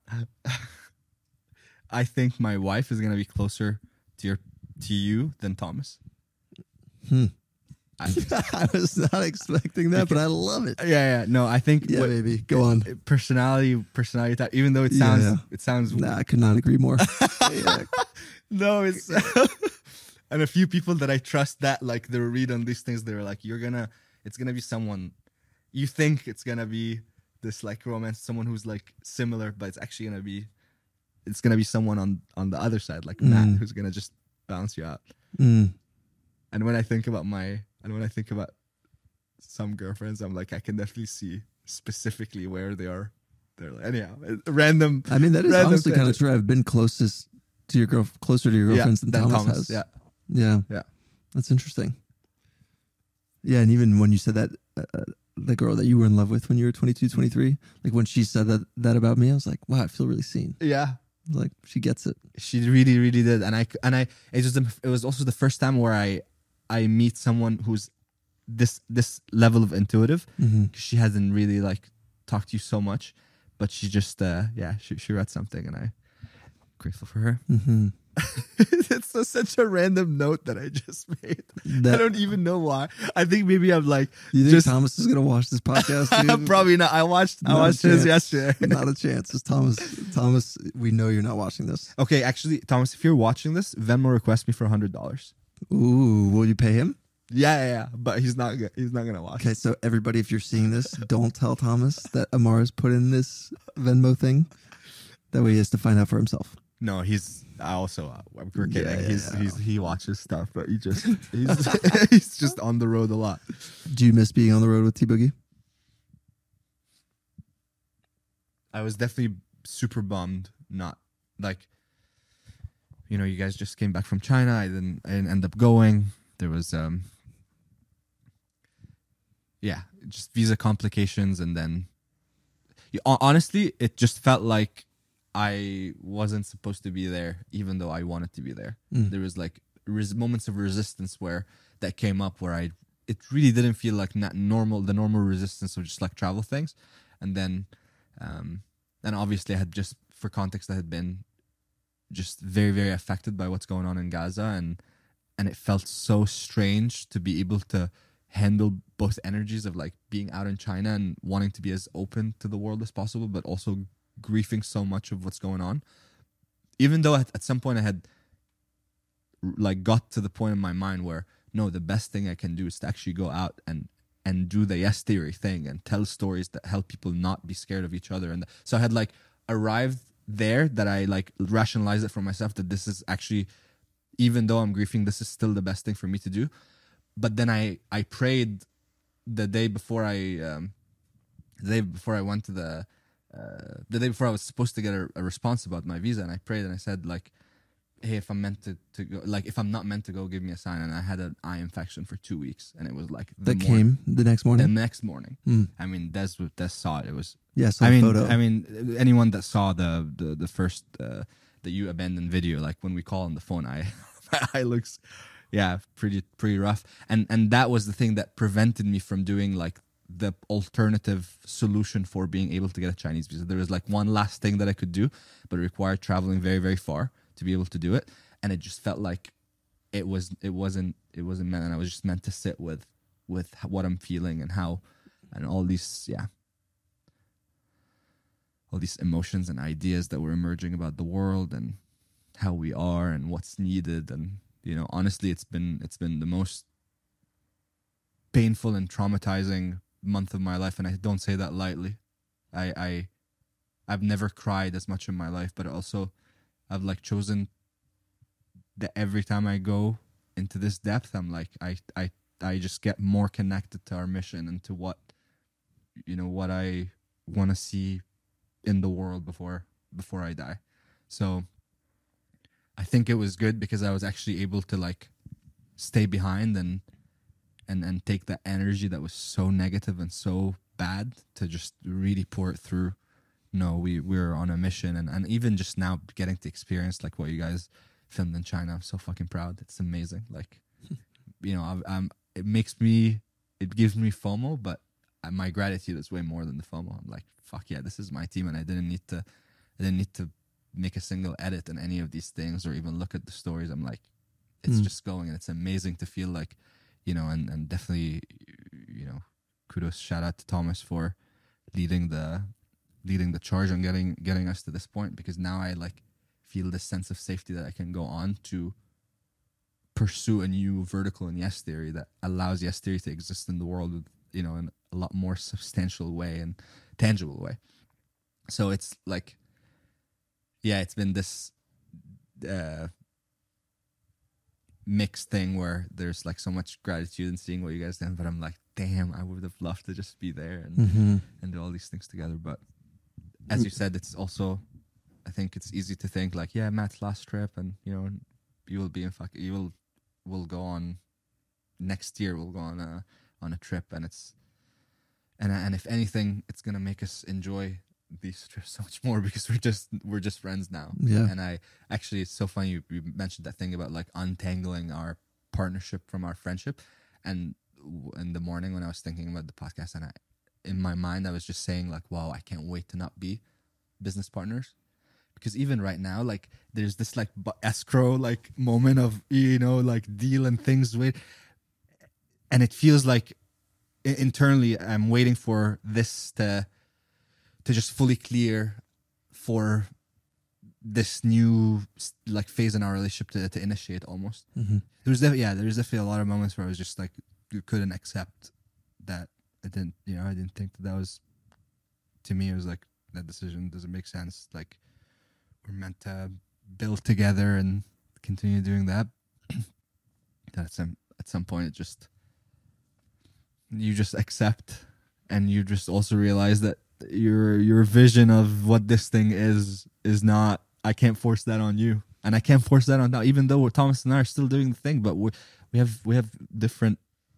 I think my wife is gonna be closer to your to you than Thomas. hmm. I think, I was not expecting that, but I love it. yeah, yeah. No, I think Yeah, what- baby, go on. personality, personality type. Even though it Yeah, sounds, yeah. it sounds. Nah, I could not agree more. Yeah. No, it's and a few people that I trust that like they read on these things. They're like, you're gonna, it's gonna be someone. You think it's gonna be this like romance, someone who's like similar, but it's actually gonna be, it's gonna be someone on on the other side, like Matt, Mm. who's gonna just bounce you out. Mm. And when I think about my, and when I think about some girlfriends, I'm like, I can definitely see specifically where they are. They're like, anyhow, uh, random. I mean, that is Random honestly kind of tangent. true. I've been closest to your girl, closer to your girlfriends than, than Thomas, has. Yeah, Yeah. Yeah. That's interesting. Yeah. And even when you said that, uh, the girl that you were in love with when you were twenty-two, twenty-three, like when she said that, that about me, I was like, wow, I feel really seen. yeah. Like she gets it. She really, really did, and I and I it was the, it was also the first time where I I meet someone who's this this level of intuitive. Mm-hmm. She hasn't really like talked to you so much, but she just uh yeah she she read something, and I'm grateful for her. Mm-hmm. It's so, such a random note that I just made. I don't even know why. I think maybe I'm like You think just Thomas is gonna watch this podcast? Dude? probably not. I watched I Not a watched his chance. yesterday. Not a chance. It's Thomas. Thomas, we know you're not watching this. Okay, actually, Thomas, if you're watching this, Venmo request me for a hundred dollars. Ooh, will you pay him? Yeah, yeah, yeah, but he's not. go- He's not gonna watch. Okay, so everybody, if you're seeing this, don't tell Thomas that Amara's put in this Venmo thing. That way he has to find out for himself. No, he's I also. Uh, we're kidding. Yeah, yeah, he's yeah. he's he watches stuff, but he just he's he's just on the road a lot. Do you miss being on the road with T Boogie? I was definitely super bummed. Not like, you know, you guys just came back from China. I didn't. I didn't end up going. There was um. Yeah, just visa complications, and then, you, hon- honestly, it just felt like I wasn't supposed to be there, even though I wanted to be there. Mm. There was like res- moments of resistance where that came up where I it really didn't feel like not normal the normal resistance of just like travel things, and then um and obviously I had just for context I had been just very very affected by what's going on in Gaza, and and it felt so strange to be able to handle both energies of like being out in China and wanting to be as open to the world as possible, but also grieving so much of what's going on. Even though at, at some point I had like got to the point in my mind where no, the best thing I can do is to actually go out and and do the yes theory thing and tell stories that help people not be scared of each other. And so I had like arrived there that I like rationalized it for myself that this is actually, even though I'm grieving, this is still the best thing for me to do. But then I I prayed the day before I um the day before I went to the uh, the day before I was supposed to get a, a response about my visa, and I prayed and I said like, hey, if I'm meant to, to go, like if I'm not meant to go, give me a sign. And I had an eye infection for two weeks, and it was like the That morning- came the next the morning? next morning. Mm. I mean, Des Des saw it. It was. Yeah, I saw I the mean, photo. I mean, anyone that saw the the the first uh, the you abandoned video, like when we call on the phone, I my eye looks, yeah, pretty pretty rough. And and that was the thing that prevented me from doing like the alternative solution for being able to get a Chinese visa. There was like one last thing that I could do, but it required traveling very, very far to be able to do it. And it just felt like it was, it wasn't, it wasn't meant. And I was just meant to sit with, with what I'm feeling and how, and all these, yeah, all these emotions and ideas that were emerging about the world and how we are and what's needed. And, you know, honestly, it's been, it's been the most painful and traumatizing month of my life, and I don't say that lightly. I, I, I've never cried as much in my life, but also I've like chosen that every time I go into this depth, I'm like, I, I, I just get more connected to our mission and to what, you know, what I want to see in the world before, before I die. So I think it was good because I was actually able to like stay behind and, and, and take that energy that was so negative and so bad to just really pour it through. No, we, we're on a mission. And, and even just now getting to experience like what you guys filmed in China, I'm so fucking proud. It's amazing. Like, you know, I'm, I'm, it makes me, it gives me FOMO, but my gratitude is way more than the FOMO. I'm like, fuck yeah, this is my team. And I didn't need to, I didn't need to make a single edit in any of these things or even look at the stories. I'm like, it's mm. just going, and it's amazing to feel like, you know, and, and definitely, you know, kudos, shout out to Thomas for leading the, leading the charge on getting, getting us to this point, because now I like feel this sense of safety that I can go on to pursue a new vertical in Yes Theory that allows Yes Theory to exist in the world with, you know, in a lot more substantial way and tangible way. So it's like, yeah, it's been this uh, mixed thing where there's like so much gratitude in seeing what you guys did, but I'm like, damn, I would have loved to just be there and mm-hmm. and do all these things together. But as you said, it's also, I think it's easy to think like, yeah, Matt's last trip, and you know, you will be in fuck, you will, will go on next year. We'll go on a on a trip, and it's, and and if anything, it's gonna make us enjoy these trips so much more because we're just we're just friends now. Yeah. And I actually, it's so funny you, you mentioned that thing about like untangling our partnership from our friendship. And in the morning when I was thinking about the podcast, and I, in my mind, I was just saying like, wow, I can't wait to not be business partners. Because even right now, like there's this like escrow like moment of, you know, like deal and things wait, and it feels like internally I'm waiting for this to to just fully clear for this new like phase in our relationship to, to initiate almost. Mm-hmm. There was yeah, there's definitely a lot of moments where I was just like, you couldn't accept that. I didn't, you know, I didn't think that that was, to me, it was like, that decision doesn't make sense. Like, we're meant to build together and continue doing that. At some, at some point, it just, you just accept, and you just also realize that your your vision of what this thing is is not, I can't force that on you, and I can't force that on now, even though Thomas and I are still doing the thing, but we we have we have different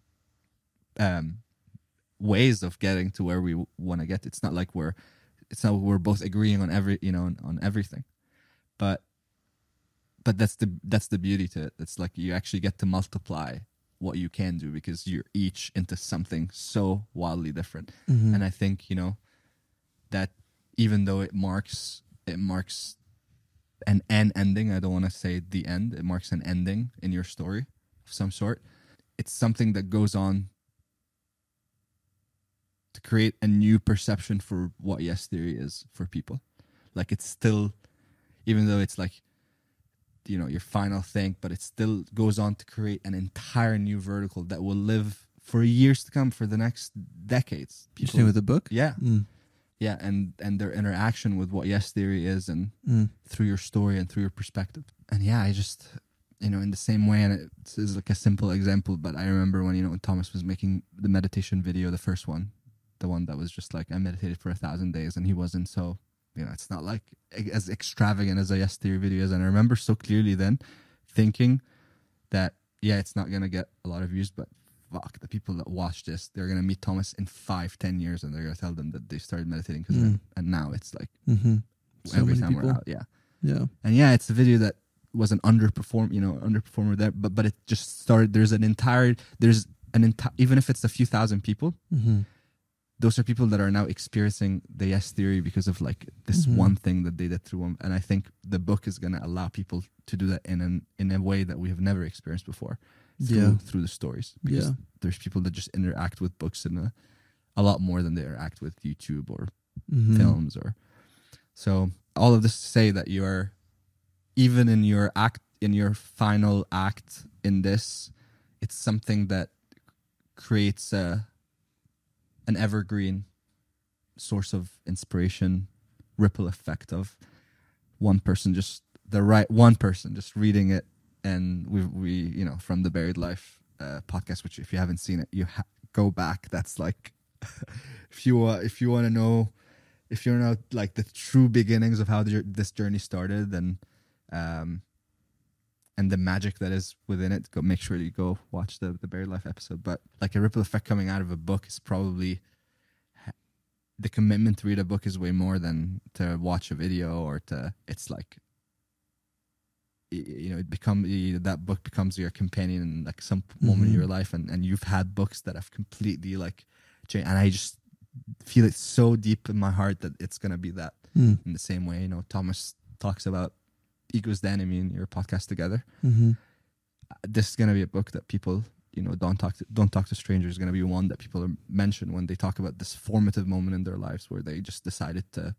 um ways of getting to where we want to get. It's not like we're it's not we're both agreeing on every you know on, on everything, but but that's the that's the beauty to it. It's like you actually get to multiply what you can do because you're each into something so wildly different. Mm-hmm. And I think, you know, that even though it marks it marks an an ending, I don't want to say the end, it marks an ending in your story of some sort. It's something that goes on to create a new perception for what Yes Theory is for people. Like, it's still, even though it's like, you know, your final thing, but it still goes on to create an entire new vertical that will live for years to come, for the next decades. People, you with the book? Yeah. Mm. Yeah, and, and their interaction with what Yes Theory is, and mm. through your story and through your perspective. And yeah, I just, you know, in the same way, and it is like a simple example, but I remember when, you know, when Thomas was making the meditation video, the first one, the one that was just like, I meditated for a thousand days, and he wasn't so, you know, it's not like as extravagant as a Yes Theory video is. And I remember so clearly then thinking that, yeah, it's not going to get a lot of views, but fuck, the people that watch this, they're going to meet Thomas in five, ten years, and they're going to tell them that they started meditating. Cause mm. And now it's like mm-hmm. so every time people. We're out. Yeah. Yeah. And yeah, it's a video that was an underperform, you know, underperformer there, but, but it just started, there's an entire, there's an entire, even if it's a few thousand people, mm-hmm. those are people that are now experiencing the yes theory because of like this Mhm. one thing that they did through them. And I think the book is going to allow people to do that in an in a way that we have never experienced before. Through, Yeah. through the stories. Because Yeah. there's people that just interact with books in a, a lot more than they interact with YouTube or Mhm. films or so all of this to say that you are even in your act in your final act in this, it's something that creates a an evergreen source of inspiration, ripple effect of one person just the right one person just reading it. And we we you know from the Buried Life uh, podcast, which if you haven't seen it, you ha- go back. That's like if you uh, if you want to know if you know like the true beginnings of how the, this journey started, then um and the magic that is within it, go make sure you go watch the the Buried Life episode. But like a ripple effect coming out of a book is probably the commitment to read a book is way more than to watch a video or to it's like you know it become that book becomes your companion in like some moment Mhm. in your life, and and you've had books that have completely like changed, and I just feel it so deep in my heart that it's gonna be that Mm. in the same way. You know, Thomas talks about Ego's the Enemy in your podcast together. Mhm. This is gonna be a book that people you know don't talk to don't talk to strangers is gonna be one that people mention when they talk about this formative moment in their lives where they just decided to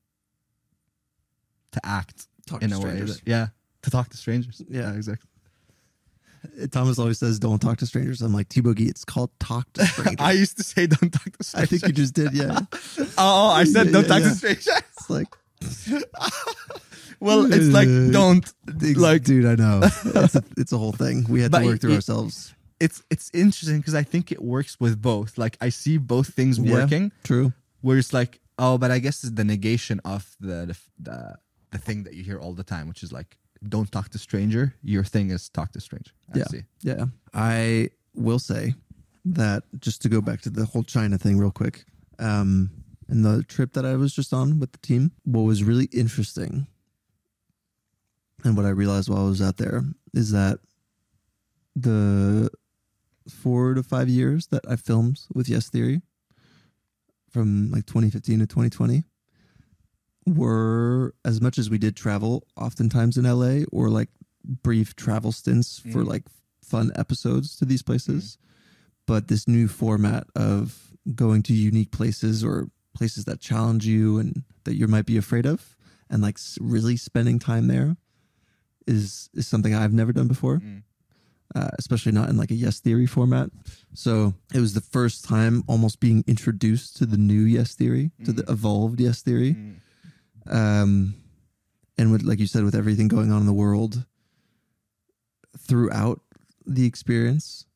to act Talk in to a way strangers. that, yeah to talk to strangers. Yeah. exactly. Thomas always says, "Don't talk to strangers." I'm like, T-Boogie, it's called talk to strangers. I used to say don't talk to I strangers. think you just did, yeah. oh, I said Yeah, don't yeah, talk yeah. to strangers. It's like, Well, it's like don't like, like dude, I know. It's a, it's a whole thing. We had to But work through it- ourselves. it's it's interesting because I think it works with both. Like I see both things Yeah. working. True. Where it's like, oh, but I guess it's the negation of the, the the the thing that you hear all the time, which is like, don't talk to stranger. Your thing is talk to stranger. I Yeah. see. Yeah. I will say that just to go back to the whole China thing real quick, um, and the trip that I was just on with the team, what was really interesting and what I realized while I was out there is that the four to five years that I filmed with Yes Theory from like twenty fifteen to twenty twenty were, as much as we did travel oftentimes in L A or like brief travel stints for Mm. like fun episodes to these places, but this new format of going to unique places or places that challenge you and that you might be afraid of and like s- really spending time there is is something I've never done before. Mm. Uh, especially not in like a Yes Theory format. So it was the first time almost being introduced to the new Yes Theory, to the Mm. evolved Yes Theory. Mm. Um, and with, like you said, with everything going on in the world throughout the experience,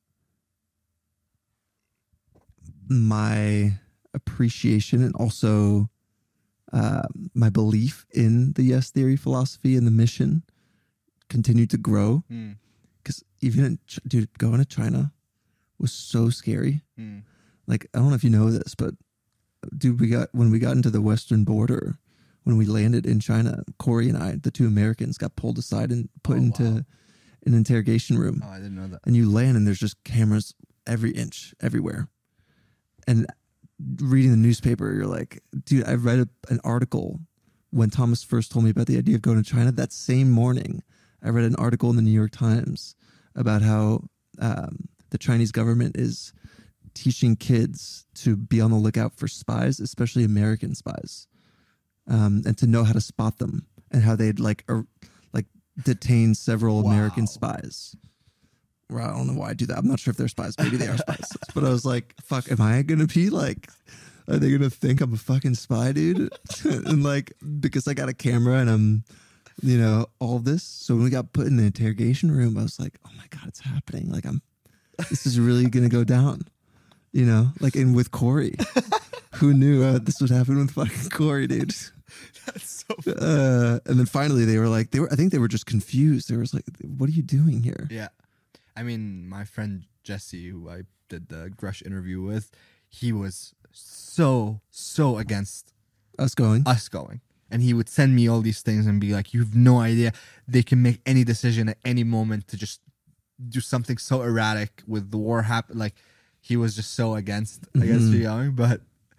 my appreciation and also uh, my belief in the Yes Theory philosophy and the mission continued to grow. Mm. Because even in, Ch- dude, going to China was so scary. Mm. Like, I don't know if you know this, but dude, we got when we got into the western border, when we landed in China, Corey and I, the two Americans, got pulled aside and put Oh, into wow. an interrogation room. Oh, I didn't know that. And you land, and there's just cameras every inch, everywhere. And reading the newspaper, you're like, dude, I read a, an article when Thomas first told me about the idea of going to China. That same morning, I read an article in the New York Times about how um, the Chinese government is teaching kids to be on the lookout for spies, especially American spies, um, and to know how to spot them, and how they'd like er, like detain several Wow. American spies. Well, I don't know why I do that. I'm not sure if they're spies. Maybe they are spies. But I was like, fuck, am I going to be like, are they going to think I'm a fucking spy, dude? And like, because I got a camera and I'm, you know, all this. So when we got put in the interrogation room, I was like, oh my God, it's happening. Like, I'm, this is really going to go down, you know, like, and with Corey. Who knew uh, this would happen with fucking Corey, dude? That's so Uh, and then finally they were like, they were, I think they were just confused. They were like, what are you doing here? Yeah. I mean, my friend Jesse, who I did the Grush interview with, he was so, so against Us going. us going. And he would send me all these things and be like, you have no idea. They can make any decision at any moment to just do something so erratic with the war happen. Like, he was just so against, I guess, Mhm. for young. But,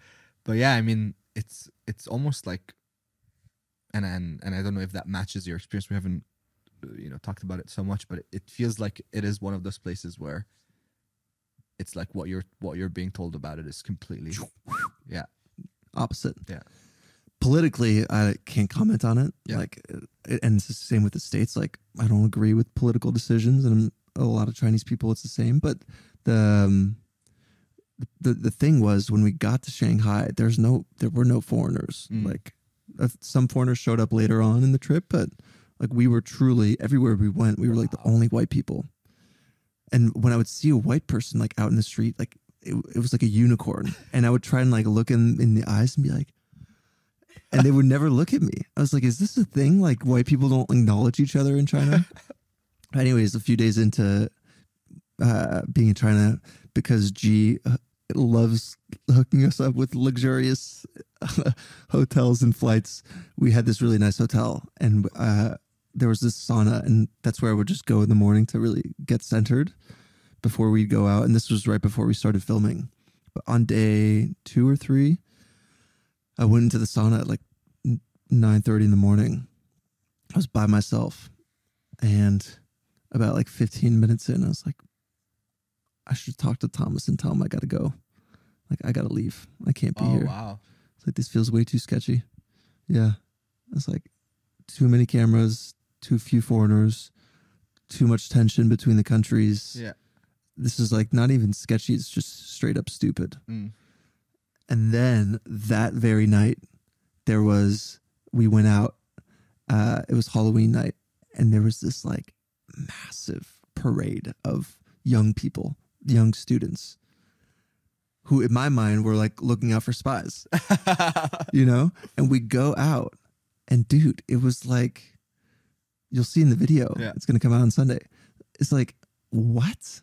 But yeah, I mean, it's it's almost like, and and and I don't know if that matches your experience. We haven't, uh, you know, talked about it so much, but it, it feels like it is one of those places where it's like what you're what you're being told about it is completely, yeah, opposite. Yeah. Politically, I can't comment on it. Yeah. Like, it, and it's the same with the States. Like, I don't agree with political decisions, and a lot of Chinese people, it's the same. But the um, the the thing was, when we got to Shanghai, there's no there were no foreigners. Mm. Like, uh, some foreigners showed up later on in the trip, but like we were truly everywhere we went, we were like the only white people. And when I would see a white person like out in the street, like it, it was like a unicorn, and I would try and like look in in the eyes and be like. And they would never look at me. I was like, is this a thing? Like, white people don't acknowledge each other in China? Anyways, a few days into uh, being in China, because G uh, loves hooking us up with luxurious uh, hotels and flights, we had this really nice hotel. And uh, there was this sauna, and that's where I would just go in the morning to really get centered before we'd go out. And this was right before we started filming. But on day two or three, I went into the sauna at like nine thirty in the morning. I was by myself, and about like fifteen minutes in, I was like, I should talk to Thomas and tell him I got to go. Like, I got to leave. I can't be Oh, here. wow. It's like, this feels way too sketchy. Yeah. It's like too many cameras, too few foreigners, too much tension between the countries. Yeah. This is like not even sketchy. It's just straight up stupid. Mm. And then that very night, there was, we went out, uh, it was Halloween night, and there was this like massive parade of young people, young students, who in my mind were like looking out for spies, you know? And we go out, and dude, it was like, you'll see in the video, Yeah. it's going to come out on Sunday. It's like, what?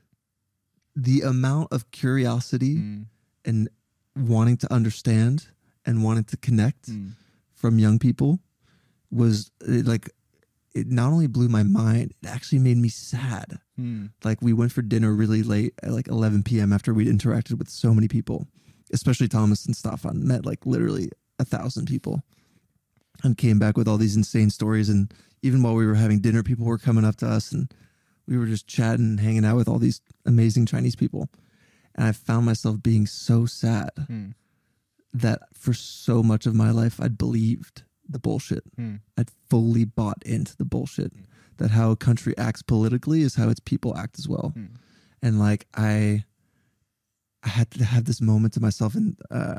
The amount of curiosity Mm. and wanting to understand and wanting to connect Mm. from young people was it, like, it not only blew my mind, it actually made me sad. Mm. Like, we went for dinner really late at like eleven p.m. after we'd interacted with so many people, especially Thomas and Stefan, met like literally a thousand people, and came back with all these insane stories. And even while we were having dinner, people were coming up to us, and we were just chatting and hanging out with all these amazing Chinese people. And I found myself being so sad Mm. that for so much of my life, I'd believed the bullshit. Mm. I'd fully bought into the bullshit that how a country acts politically is how its people act as well. Mm. And like, I, I had to have this moment to myself, and uh,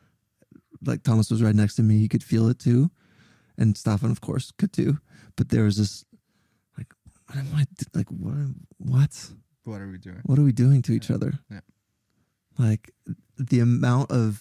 like Thomas was right next to me. He could feel it too. And Stefan, of course, could too. But there was this, like, what am I, do- like, what, what? What are we doing? What are we doing to each other? Yeah. Like, the amount of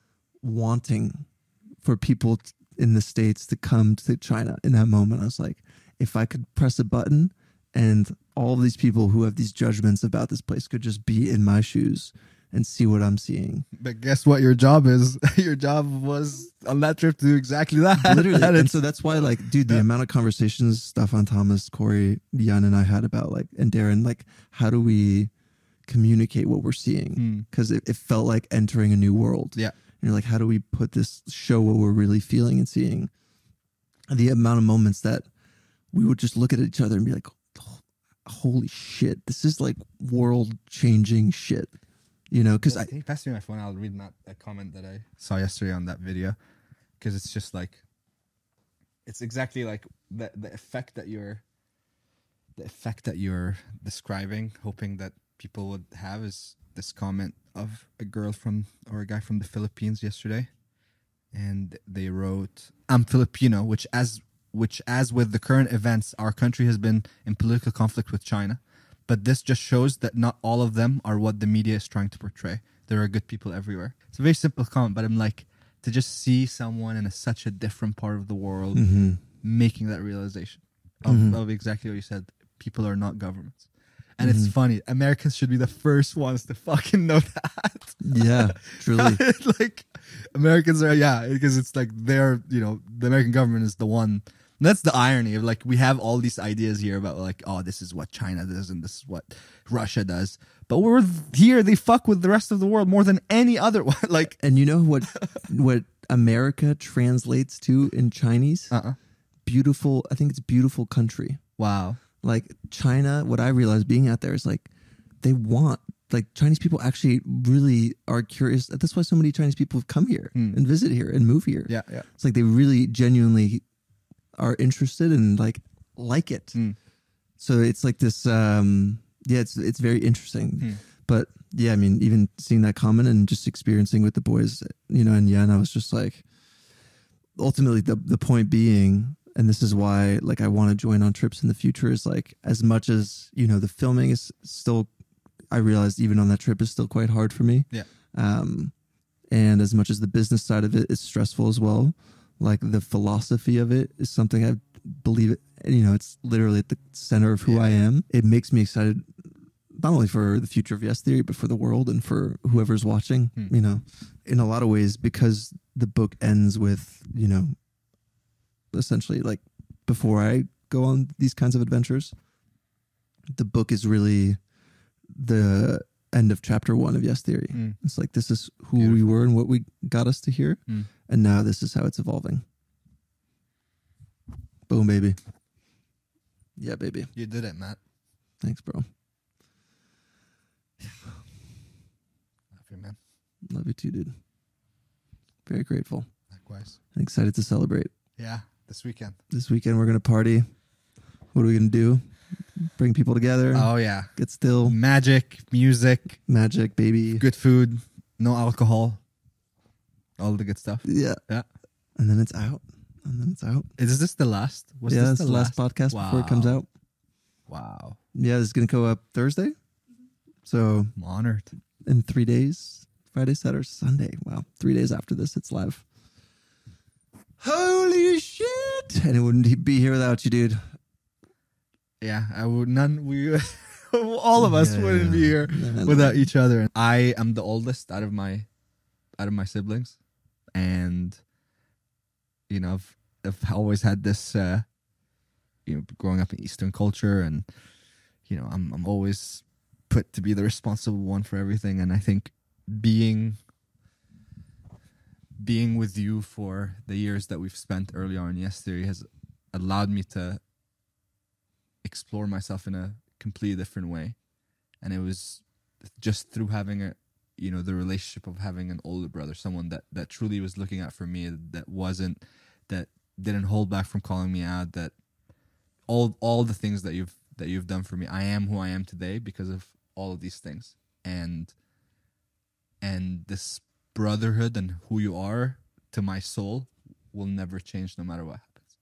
wanting for people t- in the States to come to China in that moment, I was like, if I could press a button and all of these people who have these judgments about this place could just be in my shoes and see what I'm seeing. But guess what your job is? Your job was on that trip to do exactly that. Literally. And And it's- so that's why, like, dude, the Yeah. amount of conversations Stefan, Thomas, Corey, Jan, and I had about, like, and Darren, like, how do we communicate what we're seeing? Mm. Because it, it felt like entering a new world. Yeah. And you're like, how do we put this, show what we're really feeling and seeing? And the amount of moments that we would just look at each other and be like, holy shit, this is like world changing shit. You know, because I, Can you pass me my phone? I'll read that, that comment that I saw yesterday on that video, because it's just like, it's exactly like the the effect that you're, the effect that you're describing, hoping that people would have, is this comment of a girl from or a guy from the Philippines yesterday, and they wrote, "I'm Filipino," which as which as with the current events, our country has been in political conflict with China. But this just shows that not all of them are what the media is trying to portray. There are good people everywhere. It's a very simple comment, but I'm like, to just see someone in a, such a different part of the world mm-hmm. making that realization of, Mhm. of exactly what you said. People are not governments. And Mhm. it's funny. Americans should be the first ones to fucking know that. Yeah, truly. Like, Americans are, yeah, because it's like they're, you know, the American government is the one. That's the irony of, like, we have all these ideas here about, like, oh, this is what China does and this is what Russia does. but we're here. They fuck with the rest of the world more than any other one. Like, And you know what what America translates to in Chinese? uh-uh. Beautiful. I think it's beautiful country. Wow. Like China, what I realized being out there is like they want, like Chinese people actually really are curious. That's why so many Chinese people have come here Mm. and visit here and move here. Yeah, yeah. It's like they really genuinely are interested and like like it. Mm. So it's like this, um, yeah, it's it's very interesting. Mm. But yeah, I mean, even seeing that comment and just experiencing with the boys, you know, and yeah, and I was just like, ultimately the the point being, and this is why like I want to join on trips in the future, is like as much as, you know, the filming is still, I realized even on that trip is still quite hard for me. Yeah. Um, and as much as the business side of it is stressful as well, like the philosophy of it is something I believe it, you know, it's literally at the center of who Yeah. I am. It makes me excited not only for the future of Yes Theory, but for the world and for whoever's watching, Hmm. you know, in a lot of ways, because the book ends with, you know, essentially like before I go on these kinds of adventures, the book is really the end of chapter one of Yes Theory. Mm. It's like, this is who we Beautiful. were and what we got us to here. Mm. And now this is how it's evolving. Boom, baby. Yeah, baby. You did it, Matt. Thanks, bro. Love you, man. Love you too, dude. Very grateful. Likewise. And excited to celebrate. Yeah, this weekend. This weekend we're gonna party. What are we gonna do? Bring people together. Oh yeah, Get still. magic, music, Magic, baby. good food, no alcohol, all the good stuff. Yeah. Yeah. And then it's out. And then it's out. Is this the last? Was yeah, this it's the last, podcast before it comes Wow. out. Wow, Yeah, this is gonna go up Thursday. So I'm honored. in three days, Friday, Saturday, Sunday. Wow, three days after this, it's live. Holy shit! And it wouldn't be here without you, dude. Yeah, I would none. We all of us Yeah, wouldn't yeah. be here Yeah, I without know. each other. I am the oldest out of my out of my siblings, and you know, I've, I've always had this. Uh, you know, growing up in Eastern culture, and you know, I'm I'm always put to be the responsible one for everything. And I think being being with you for the years that we've spent early on in Yes Theory has allowed me to explore myself in a completely different way. And it was just through having a, you know, the relationship of having an older brother, someone that, that truly was looking out for me, that wasn't, that didn't hold back from calling me out, that all, all the things that you've, that you've done for me. I am who I am today because of all of these things. And, and this brotherhood and who you are to my soul will never change no matter what happens.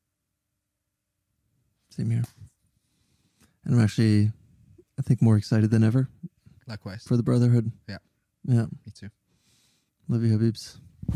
Same here. And I'm actually, I think, more excited than ever Likewise. for the brotherhood. Yeah. Yeah. Me too. Love you, Habibs.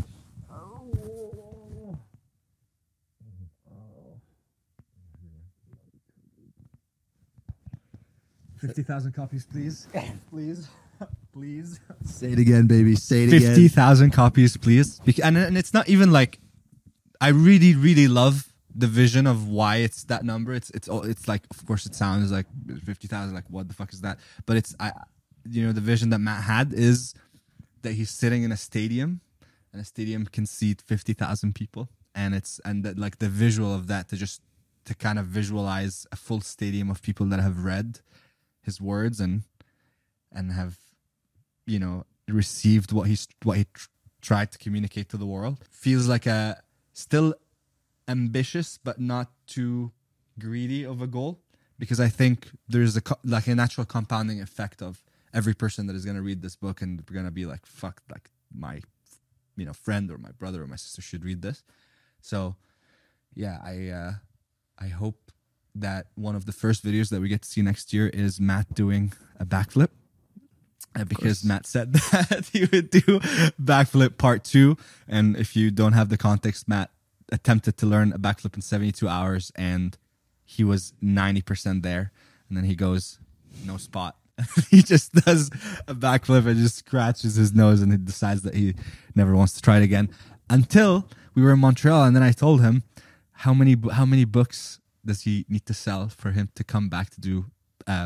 fifty thousand copies, please. Please. Please. Say it again, baby. Say it again. fifty thousand copies, please. Bec- And, and it's not even like, I really, really love the vision of why it's that number. It's, it's, all- it's like, of course it sounds like fifty thousand, like what the fuck is that? But it's, I, you know, the vision that Matt had is that he's sitting in a stadium, and a stadium can seat fifty thousand people. And it's, and that like the visual of that, to just, to kind of visualize a full stadium of people that have read his words and, and have, you know, received what he's, what he tr- tried to communicate to the world, feels like a still ambitious, but not too greedy of a goal. Because I think there's a, co- like a natural compounding effect of every person that is going to read this book and going to be like, fuck, like my, you know, friend or my brother or my sister should read this. So yeah, I, uh, I hope that one of the first videos that we get to see next year is Matt doing a backflip. Uh, because course. Matt said that he would do backflip part two. And if you don't have the context, Matt attempted to learn a backflip in seventy-two hours and he was ninety percent there. And then he goes, no spot. He just does a backflip and just scratches his nose and he decides that he never wants to try it again. Until we were in Montreal, and then I told him, how many how many books does he need to sell for him to come back to do uh,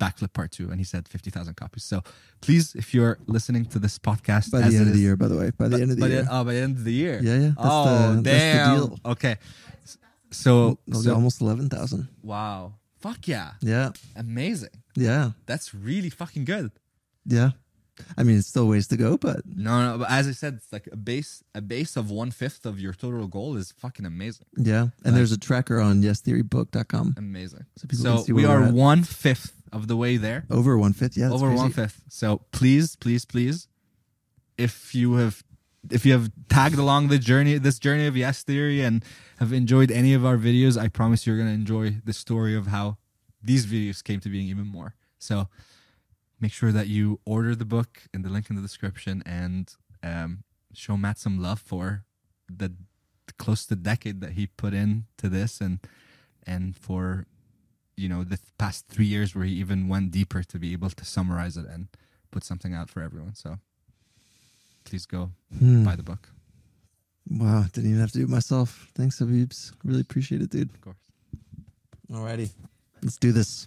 Backflip Part Two, and he said fifty thousand copies. So please, if you're listening to this podcast, By as the end it of the is- year, by the way. By the By- end of the by year. oh, by the end of the year. Yeah, yeah. That's oh, the, damn. That's the deal. Okay. So, It'll be so almost eleven thousand. wow. Fuck yeah. Yeah. Amazing. Yeah. That's really fucking good. Yeah. I mean, it's still ways to go, but No, no, but as I said, it's like a base a base of one fifth of your total goal is fucking amazing. yeah. And Like- there's a tracker on yes theory book dot com. Amazing. So people So can see we where we're are at. one fifth of the way there. Over one fifth. Yeah. That's Over crazy. one fifth. So please, please, please, if you have if you have tagged along the journey, this journey of Yes Theory, and have enjoyed any of our videos, I promise you're gonna enjoy the story of how these videos came to being even more. So make sure that you order the book in the link in the description, and um, show Matt some love for the close to decade that he put into this, and and for you know the past three years where he even went deeper to be able to summarize it and put something out for everyone. So please go Hmm. buy the book. Wow. Didn't even have to do it myself. Thanks, Habibs. Really appreciate it, dude. Of course. Alrighty. Let's do this.